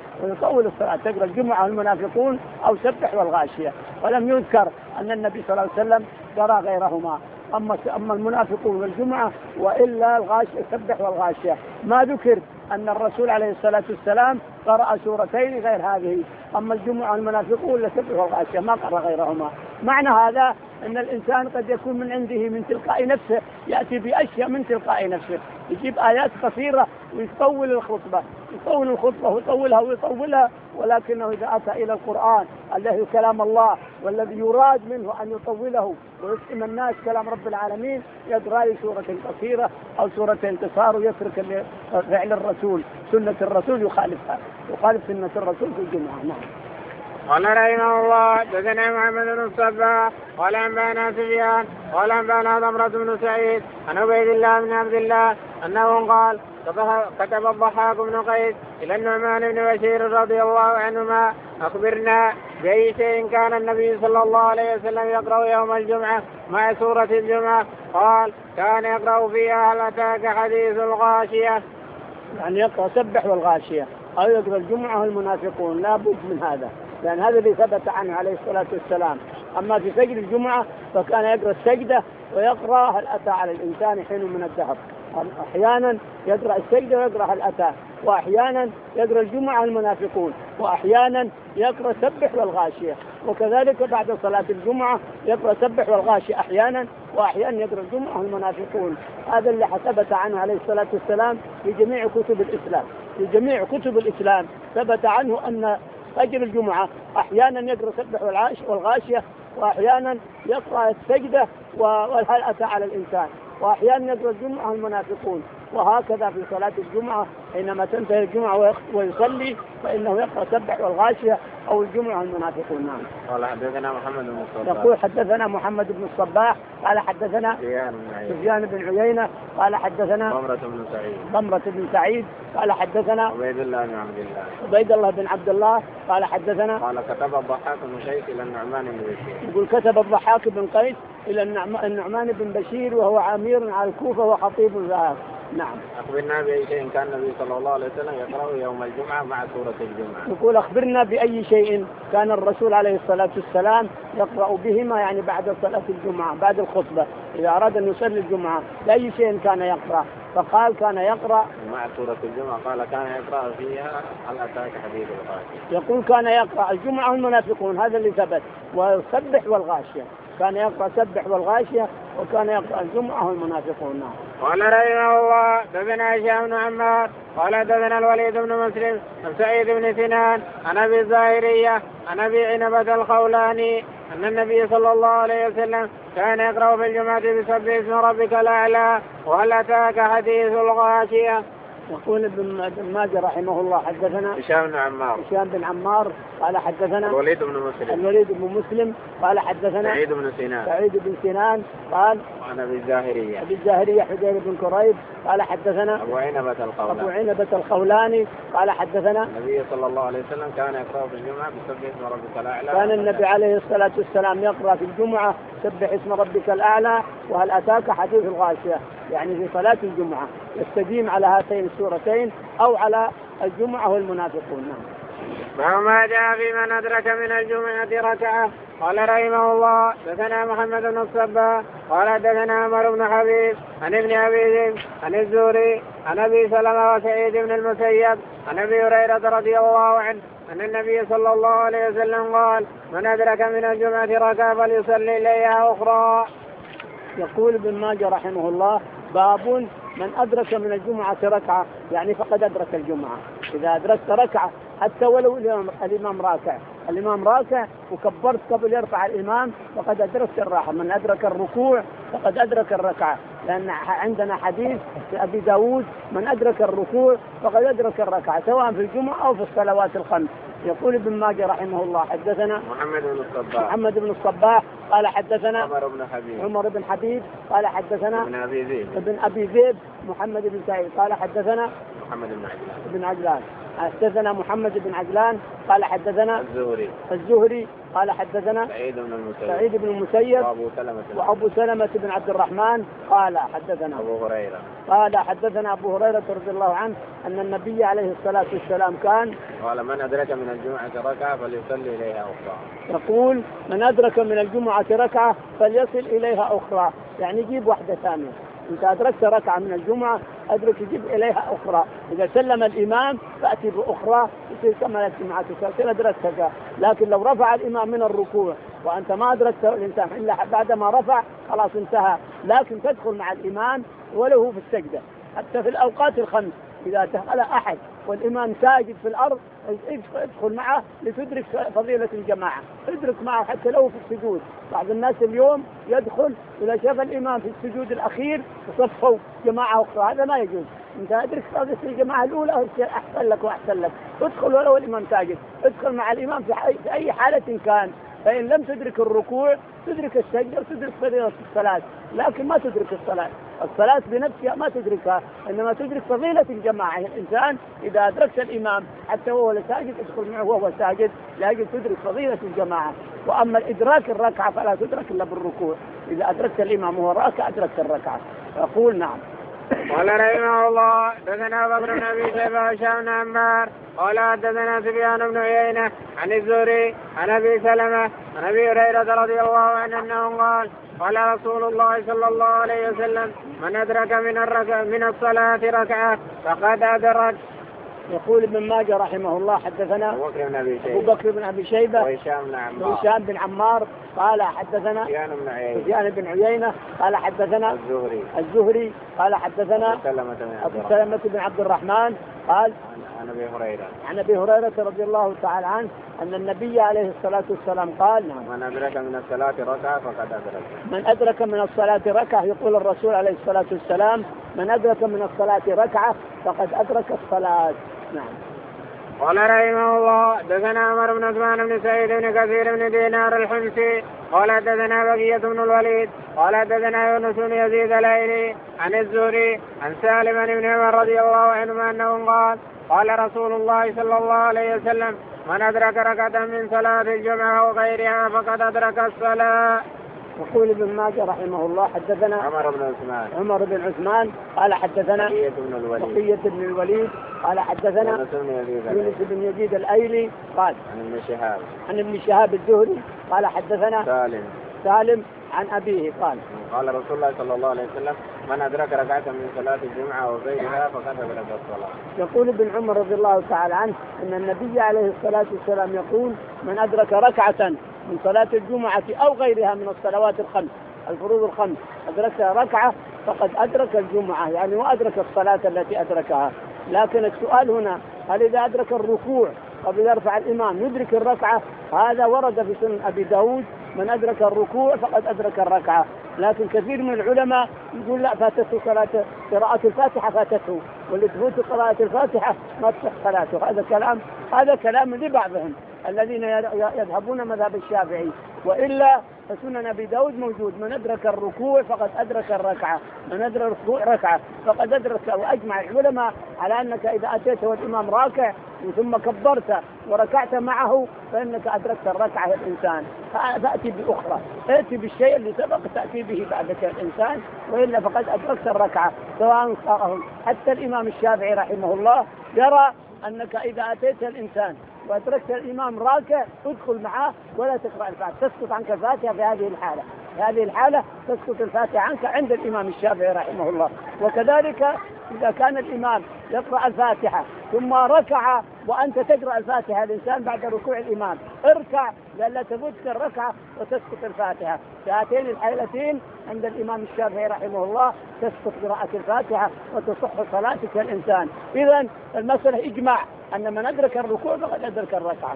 الصلاة تقرأ الجمعة والمنافقون أو سبح والغاشية. ولم يذكر أن النبي صلى الله عليه وسلم قرأ غيرهما، أما المنافقون والجمعة وإلا الغاشية سبح والغاشية. ما ذكر أن الرسول عليه الصلاة والسلام قرأ سورتين غير هذه، أما الجمعة والمنافقون لسبح والغاشية ما قرأ غيرهما. معنى هذا أن الإنسان قد يكون من عنده من تلقاء نفسه، يأتي بأشياء من تلقاء نفسه، يجيب آيات قصيرة ويطول الخطبة ويطولها، ولكنه إذا أتى إلى القرآن الذي كلام الله والذي يراد منه أن يطوله ويسئم الناس كلام رب العالمين، يقرأ سورة قصيرة أو سورة قصار ويترك فعل الرسول، سنة الرسول يخالف سنة الرسول في الجمعة. نعم. قال رحمه الله حدثنا محمد بن الصباح قال أنبأنا سفيان قال أنبأنا ضمرة بن سعيد عن عبيد الله بن عبد الله أنه قال كتب الضحاك بن قيس إلى النعمان بن بشير رضي الله عنهما: أخبرنا بأي شيء كان النبي صلى الله عليه وسلم يقرأ يوم الجمعة مع سورة الجمعة؟ قال: كان يقرأ فيها هل أتاك حديث الغاشية. يعني يقرأ سبح والغاشية، أو يقرأ الجمعة والمنافقون، لا بد من هذا، لأن هذا اللي ثبت عنه عليه الصلاة والسلام. أما في سجد الجمعة فكان يقرأ السجدة ويقرأ هل أتى على الإنسان حين من الدهر. أحيانا يقرأ السجدة ويقرأ هل أتى، وأحيانا يقرأ الجمعة المنافقون، وأحيانا يقرأ سبح والغاشية، وكذلك بعد صلاة الجمعة يقرأ سبح والغاشية أحيانا، وأحيانا يقرأ الجمعة المنافقون. هذا اللي ثبت عنه عليه الصلاة والسلام في جميع كتب الإسلام. في جميع كتب الإسلام ثبت عنه أن فجر الجمعة أحيانا يقرأ سبح والغاشية، وأحيانا يقرأ السجدة وهل أتى على الإنسان، وأحيانا يقرأ الجمعة المنافقون. وهكذا في صلاة الجمعة حينما تنتهي الجمعة ويصلي فإنه يقرأ سبح والغاشية أو الجمعة المنافقون. نعم. قال حدثنا محمد بن الصباح. يقول حدثنا محمد بن الصباح قال حدثنا سفيان بن عيينة قال حدثنا ضمرة بن سعيد قال حدثنا عبيد الله بن عبد الله قال حدثنا. قال كتب الضحاك بن قيس إلى النعمان بن بشير. يقول كتب الضحاك بن قيس إلى النعمان بن بشير وهو عمير على الكوفة وخطيب ذهب. نعم. أخبرنا بأي شيء كان النبي صلى الله عليه وسلم يقرأ يوم الجمعة مع سورة الجمعة. يقول أخبرنا بأي شيء كان الرسول عليه الصلاة والسلام يقرأ بهما، يعني بعد صلاة الجمعة بعد الخطبة إذا أراد أن يصلي الجمعة بأي شيء كان يقرأ؟ فقال كان يقرأ مع سورة الجمعة. قال كان يقرأ فيها هل أتاك حديث الغاشية. يقول كان يقرأ الجمعة والمنافقون، هذا اللي ثبت، وسبح والغاشية، كان يقرأ سبح والغاشية، وكان يقرأ الجمعة والمنافقون. قال رحمه الله: دثنا هشام بن عمار قال دثنا الوليد بن مسلم عن سعيد بن سنان عن أبي الزاهرية عن أبي عنبة الخولاني أن النبي صلى الله عليه وسلم كان يقرأ في الجمعة بسبح اسم ربك الأعلى وهل أتاك حديث الغاشية. يقول ابن ماجه رحمه الله حدثنا هشام بن عمار قال حدثنا الوليد بن مسلم قال حدثنا سعيد بن سنان قال عن أبي الزاهرية حجير بن كريب قال حدثنا أبو عنبة الخولاني قال حدثنا النبي صلى الله عليه وسلم كان يقرأ في الجمعة بسبح اسم ربك الأعلى. كان النبي عليه الصلاة والسلام يقرأ في الجمعة سبح اسم ربك الأعلى وهل أتاك حديث الغاشية، يعني في صلاة الجمعة يستديم على هاتين السورتين أو على الجمعة والمنافقون. وما جاء في من أدرك من الجمعة ركعة. قال رحمه الله: دثنا محمد بن الصباح قال دثنا عمر بن حبيب عن ابن أبي ذئب عن الزهري عن أبي سلمة وسعيد بن المسيب عن أبي هريرة رضي الله عنه أن النبي صلى الله عليه وسلم قال: من أدرك من الجمعة ركعة فليصلي إليها أخرى. يقول ابن ماجه رحمه الله: باب من أدرك من الجمعة ركعة، يعني فقد أدرك الجمعة. إذا أدركت ركعة حتى ولو الإمام راكع وكبرت قبل يرفع الإمام فقد أدركت الراحة. من أدرك الركوع فقد أدرك الركعة، لأن عندنا حديث في أبي داود: من أدرك الركوع فقد أدرك الركعة، سواء في الجمعة أو في الصلوات الخمس. يقول ابن ماجه رحمه الله: حدثنا محمد بن الصباح قال حدثنا عمر بن حبيب قال حدثنا ابن أبي ذئب محمد بن سعيد قال حدثنا محمد بن عجلان حدثنا محمد بن عجلان قال حدثنا الزهري قال حدثنا سعيد بن المسيب وأبو سلمة بن عبد الرحمن قال حدثنا قال حدثنا أبو هريرة رضي الله عنه أن النبي عليه الصلاة والسلام كان قال: من أدرك من الجمعة ركعة فليصلي إليها أخرى. يقول: من أدرك من الجمعة ركعة فليصل إليها أخرى، يعني جيب واحدة ثانية. إنت أدركت ركعة من الجمعة أدرك جيب إليها أخرى، إذا سلم الإمام فأتي بأخرى يصير كملت جمعتك أدركتها. لكن لو رفع الإمام من الركوع وأنت ما أدركت الإنسان إلا بعدما رفع خلاص انتهى، لكن تدخل مع الإمام وله في السجدة. حتى في الأوقات الخمس إذا دخل أحد والإمام ساجد في الأرض ادخل معه لتدرك فضيلة الجماعة، ادرك معه حتى لو في السجود. بعض الناس اليوم يدخل إذا شاف الإمام في السجود الأخير وصفوا جماعة أخرى، هذا ما يجوز. أنت أدرك فضيلة الجماعة الأولى أحسن لك وأحسن لك، ادخل ولو الإمام ساجد، ادخل مع الإمام في أي حالة كان. فإن لم تدرك الركوع تدرك السجدة وتدرك فضيلة الصلاة، لكن ما تدرك الصلاة. الصلاة بنفسها ما تدركها، إنما تدرك فضيلة الجماعة. الإنسان إذا أدركت الإمام حتى وهو ساجد ادخل معه وهو ساجد لأجل تدرك فضيلة الجماعة. وأما الإدراك الركعة فلا تدرك إلا بالركوع، إذا أدركت الإمام وهو راكع أدركت الركعة. أقول نعم. قال رحمه الله حدثنا بكر بن ابي شيبه وهشام بن عمار قال حدثنا سفيان بن عيينه عن الزهري عن ابي سلمه عن ابي هريره رضي الله عنه انه قال قال رسول الله صلى الله عليه وسلم من ادرك من الصلاه ركعه فقد ادرك. يقول ابن ماجه رحمه الله حدثنا أبو بكر بن أبي شيبة وهشام بن عمار قال حدثنا سفيان بن عيينة قال حدثنا الزهري قال حدثنا أبو سلمة بن عبد الرحمن قال عن أبي هريرة رضي الله تعالى عنه أن النبي عليه الصلاة والسلام قال من أدرك من الصلاة ركعة فقد أدرك. من أدرك من الصلاة ركعة، يقول الرسول عليه الصلاة والسلام من أدرك من الصلاة ركعة فقد أدرك الصلاة. نعم. قال رحمه الله دثنا عمر بن عثمان بن سعيد بن كثير بن دينار الحمصي قال دثنا بقية بن الوليد قال دثنا يونس بن يزيد الايلي عن الزهري عن سالم بن عمر رضي الله عنهما انه قال قال رسول الله صلى الله عليه وسلم من أدرك ركعة من صلاة الجمعة وغيرها فقد أدرك الصلاة. يقول ابن ماجه رحمه الله حدثنا عمر بن عثمان قال حدثنا بقية بن الوليد قال حدثنا يونس بن يزيد الايلي قال عن ابن شهاب الزهري قال حدثنا سالم عن أبيه قال رسول الله صلى الله عليه وسلم من أدرك ركعة من صلاة الجمعة وغيرها فقد أدرك الصلاة. يقول ابن عمر رضي الله تعالى عنه أن النبي عليه الصلاة والسلام يقول من أدرك ركعة من صلاة الجمعة أو غيرها من الصلوات الخمس الفروض الخمس أدركها ركعة فقد أدرك الجمعة، يعني وأدرك الصلاة التي أدركها. لكن السؤال هنا هل إذا أدرك الركوع قبل يرفع الإمام يدرك الركعة؟ هذا ورد في سنن أبي داود من أدرك الركوع فقد أدرك الركعة. لكن كثير من العلماء يقول لا فاتته صلاة قراءة الفاتحة فاتته، واللي تفوت قراءة الفاتحة ما تصح صلاته. هذا كلام لبعضهم الذين يذهبون مذهب الشافعي، وإلا فسنن أبي داود موجود من أدرك الركوع فقد أدرك الركعة، من أدرك الركوع ركعة فقد أدرك. وأجمع العلماء على أنك إذا أتيت والإمام راكع ثم كبرت وركعت معه فإنك أدركت الركعة الإنسان. فأتي بأخرى، ائتي بالشيء اللي سبق تأتي به بعدك الإنسان، وإلا فقد أدركت الركعة. سواء حتى الإمام الشافعي رحمه الله يرى أنك إذا أتيت الإنسان وأدركت الإمام راكع ادخل معه ولا تقرأ الفاتحة، تسقط عنك الفاتحة في هذه الحالة تسقط الفاتحة عنك عند الإمام الشافعي رحمه الله. وكذلك إذا كان الإمام يقرأ الفاتحة ثم ركع وأنت تقرأ الفاتحة الإنسان بعد ركوع الإمام اركع لئلا تفوتك الركعة وتسقط الفاتحة. في هاتين الحالتين عند الإمام الشافعي رحمه الله تسقط قراءة الفاتحة وتصح صلاتك الإنسان. إذن المسألة إجماع أن من أدرك الركوع فقد أدرك الركعة.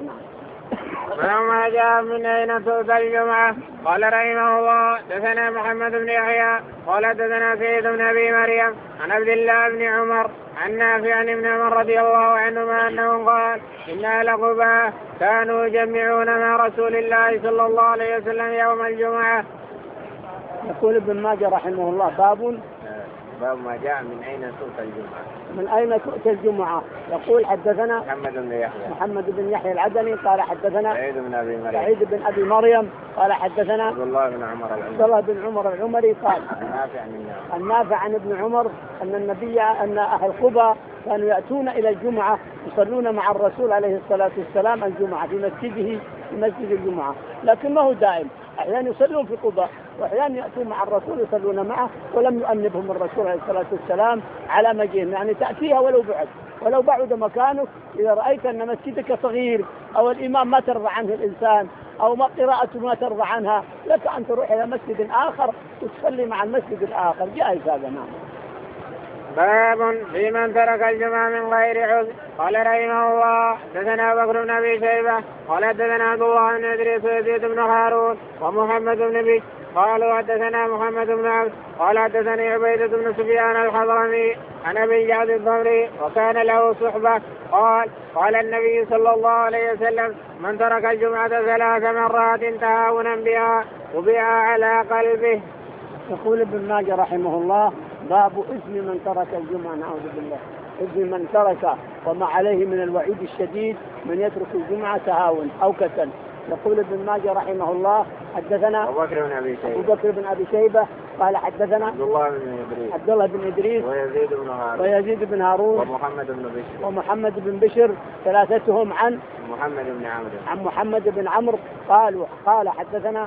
ما جاء من أين تؤتى الجمعة. قال رحمه الله دثنا محمد بن يحيى قال دثنا سيد بن أبي مريم عن عبد الله بن عمر عن نافع عن ابن عمر رضي الله عنهما أنه قال إن أهل قباء كانوا يجمعون مع رسول الله صلى الله عليه وسلم يوم الجمعة. يقول ابن ماجه رحمه الله باب ما جاء من أين تؤتى الجمعة. من أين تؤتى الجمعة؟ يقول حدثنا محمد بن يحيى العدني قال حدثنا سعيد بن أبي مريم قال حدثنا عبد الله بن عمر العمري قال النافع عن ابن عمر أن أهل قباء كانوا يأتون إلى الجمعة يصلون مع الرسول عليه الصلاة والسلام الجمعة في مسجد الجمعة، لكن ما هو دائم، أحيانا يصلون في قباء وأحيانا يأتون مع الرسول يصلون معه، ولم يؤنبهم الرسول عليه الصلاة والسلام على مجيئهم، يعني تأتيها ولو بعد مكانك. إذا رأيت أن مسجدك صغير أو الإمام ما ترضى عنه الإنسان أو ما قراءته ما ترضى عنها لك أن تروح إلى مسجد آخر وتصلي مع المسجد الآخر، جائز هذا. نعم. باب في من ترك الجمعة من غير عذر. قال رحمه الله دثنا بكر بن أبي شيبة قال دثنا عبد الله بن إدريس ويزيد بن هارون ومحمد بن بشر قالوا حدثنا محمد بن عبد قال حدثني عبيدة بن سفيان الحضرمي عن أبي جعد الضمري وكان له صحبة قال النبي صلى الله عليه وسلم من ترك الجمعة 3 مرات تهاونا بها وبها على قلبه. يقول ابن ماجه رحمه الله باب اسم من ترك الجمعة، نعوذ بالله. اسم من ترك وما عليه من الوعيد الشديد من يترك الجمعة تهاون أو كسل. يقول ابن ماجه رحمه الله حدثنا أبو بكر بن أبي شيبة قال حدثنا عبد الله بن إدريس ويزيد بن هارون ومحمد بن بشر ثلاثتهم عن محمد بن عمرو قال حدثنا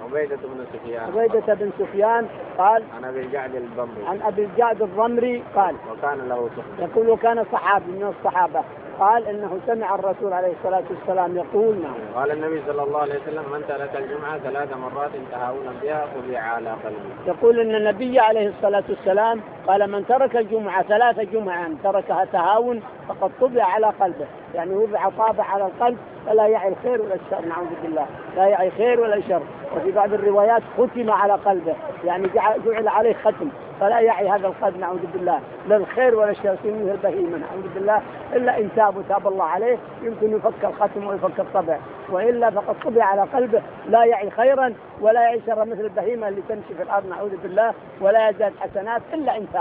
عبيدة بن سفيان قال عن أبي الجعد الضمري قال وكان له صحبة، يقول كان صحابي من الصحابة، قال إنه سمع الرسول عليه الصلاة والسلام يقول قال النبي صلى الله عليه وسلم من ترك الجمعة 3 مرات تهاونا بها طبع على قلبه. يقول إن النبي عليه الصلاة والسلام قال من ترك الجمعة 3 جمعة تركها تهاون فقد طبع على قلبه، يعني وضع طابع على القلب فلا يعي الخير ولا الشر، نعوذ بالله، لا يعي خير ولا شر. وفي بعض الروايات ختم على قلبه، يعني جعل عليه ختم فلا يعي هذا القلب، نعوذ بالله، لا الخير ولا الشر، مثل البهيمة نعوذ بالله، إلا إن تاب الله عليه يمكن يفك الختم ويفك الطبع، وإلا فقد طبع على قلبه لا يعي خيرا ولا يعي شر، مثل البهيمة اللي تمشي في الأرض نعوذ بالله ولا يزداد حسنات إلا إن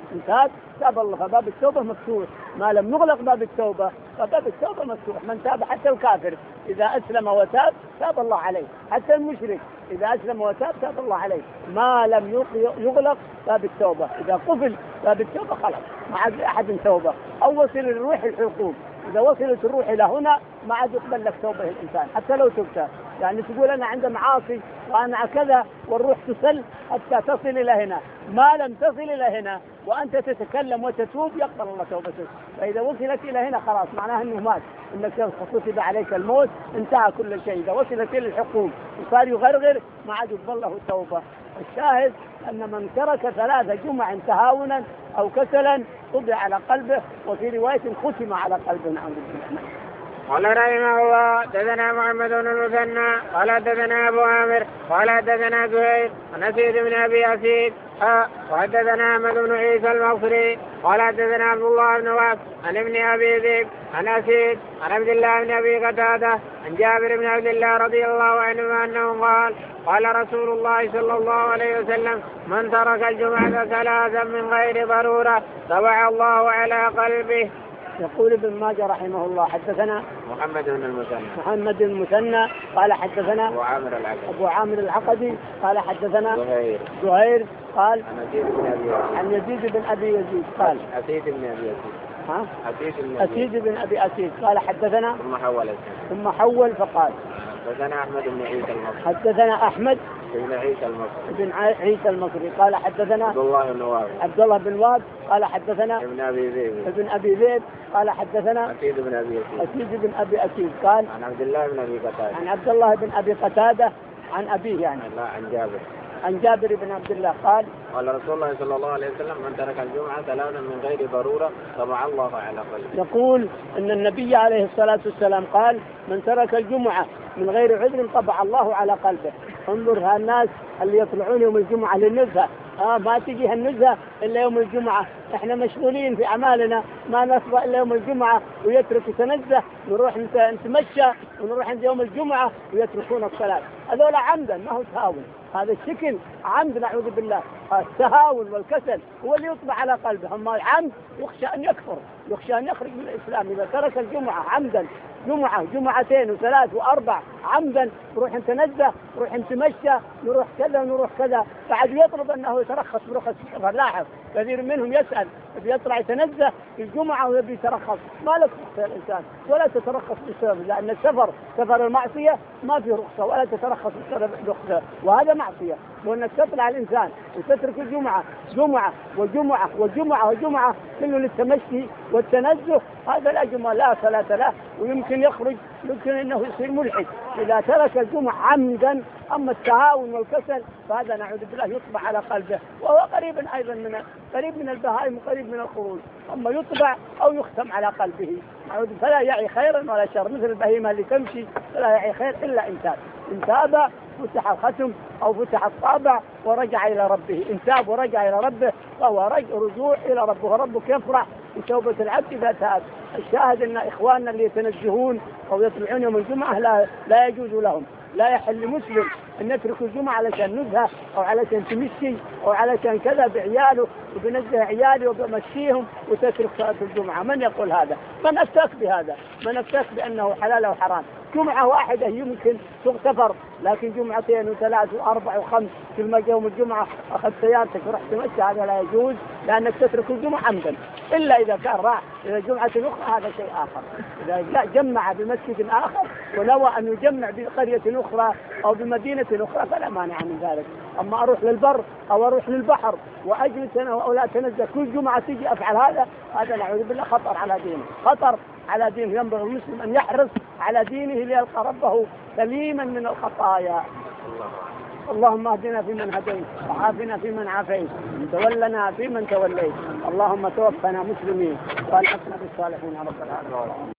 تاب الله. فباب التوبة مفتوح، ما لم يغلق باب التوبة فباب التوبة مفتوح. من تاب حتى الكافر إذا أسلم وتاب تاب الله عليه، حتى المشرك إذا أسلم وتاب تاب الله عليه، ما لم يغلق باب التوبة. إذا قفل باب التوبة خلاص ما عاد أحد توبة، أو وصل الروح الحلقوم، إذا وصلت الروح إلى هنا ما عاد يقبل لك توبة الإنسان حتى لو تبت. يعني تقول أنا عند معاصي وأنا كذا والروح تسل حتى تصل إلى هنا، ما لم تصل إلى هنا وأنت تتكلم وتتوب يقبل الله توبتك. فإذا وصلت إلى هنا خلاص معناها أنه مات، إنك كتب عليك الموت، انتهى كل شيء. إذا وصلت إلى الحقوق وصار يغرغر ما عاد يقبل له التوبة. الشاهد أن من ترك 3 جمع تهاونا أو كسلا طبع على قلبه، وفي رواية ختم على قلبه، نعوذ بالله. قال رحمه الله دثنا محمد بن المثنى قال دثنا أبو عامر قال دثنا زهير عن أسيد بن أبي أسيد وحدثنا أحمد بن عيسى المصري قال حدثنا عبد الله بن وهب عن ابن أبي ذئب عن أسيد عن عبد الله بن أبي قتادة عن جابر بن عبد الله رضي الله عنه أنه قال رسول الله صلى الله عليه وسلم من ترك الجمعة 3 من غير ضرورة طبع الله على قلبه. يقول ابن ماجه رحمه الله حدثنا محمد بن المثنى قال حدثنا أبو عامر العقدي قال حدثنا زهير قال عن يزيد بن أبي يزيد قال أسيد بن أبي أسيد قال حدثنا ثم حول فقال حدثنا أحمد بن عيسى المصري قال حدثنا عبد الله بن وهب قال حدثنا ابن أبي ذئب قال حدثنا أسيد بن أبي أسيد قال عن عبد الله بن أبي قتادة عن أبيه، يعني عن جابر بن عبد الله قال رسول الله صلى الله عليه وسلم من ترك الجمعة 3 من غير ضرورة طبع الله على قلبه. يقول أن النبي عليه الصلاة والسلام قال من ترك الجمعة من غير عذر طبع الله على قلبه. انظر هالناس اللي يطلعون يوم الجمعة للنزهة، ما تجي هالنزهة إلا يوم الجمعة، احنا مشغولين في أعمالنا ما نفضى إلا يوم الجمعة، ويترك يتنزه، نروح نتمشى ونروح عند يوم الجمعة ويتركون الصلاة. هذول عمدا ما هو تهاون، هذا الشكل عمد نعوذ بالله. التهاون والكسل هو اللي يطبع على قلبه، أما العمد يخشى أن يكفر، يخشى أن يخرج من الإسلام. إذا ترك الجمعة عمدا، جمعتين و3 و4 عمدا، نروح نتنزه، نروح نتمشى، نروح كذا، بعد يطلب أنه يترخص برخص السفر. لاحظ كثير منهم يسأل يطلع يتنزه في الجمعة ويبي يترخص، ما لك رخصة الإنسان ولا تترخص بالسبب، لأن السفر سفر المعصية ما في رخصة ولا تترخص بالرخصة، وهذا معصية. وأنك تطلع الإنسان وتترك الجمعة وجمعة كله للتمشي والتنزه، هذا لا جمعة لا صلاة له، ويمكن يخرج، يمكن أنه يصير ملحد إذا ترك الجمعة عمدا. أما التهاون والكسل فهذا نعوذ بالله يطبع على قلبه، وهو قريب أيضا قريب من البهائم وقريب من الخروج، أما يطبع أو يختم على قلبه فلا يعي خيرا ولا شر، مثل البهيمة اللي تمشي فلا يعي خير إلا إن تاب فتح الختم أو فتح الطابع ورجع إلى ربه. إن تاب ورجع إلى ربه فهو رجوع إلى ربه، وربك يفرح بتوبة العبد إذا تاب. الشاهد أن إخواننا اللي يتنزهون أو يطلعون يوم الجمعة لا يجوز لهم لا يحل لمسلم أن يترك الجمعة علشان نزهة أو علشان تمشي أو علشان كذا بعياله وبنزه عياله وبمشيهم وتترك صلاة الجمعة. من يقول هذا؟ من أفتاك بهذا؟ من أفتاك بأنه حلال أو حرام؟ جمعة واحدة يمكن تغتفر، لكن جمعتين وثلاث وأربع وخمس كل ما يوم الجمعة أخذ سيارتك ورحت تمشي هذا لا يجوز، لأنك تترك الجمعة عمدا، إلا إذا كان راح إلى جمعة أخرى هذا شيء آخر. إذا لا جمع بمسجد آخر ونوى أن يجمع بقرية أخرى أو بمدينة أخرى فلا مانع من ذلك. أما أروح للبر أو أروح للبحر وأجلس أنا ولا أتنزه كل جمعة تيجي أفعل هذا نعوذ بالله خطر على دينه، خطر على دينه. ينبغي المسلم أن يحرص على دينه ليلقى ربه سليما من الخطايا. اللهم اهدنا فيمن هديت وعافنا فيمن عافيت وتولنا فيمن توليت. اللهم توفنا مسلمين والحقنا بالصالحين يا رب العالمين.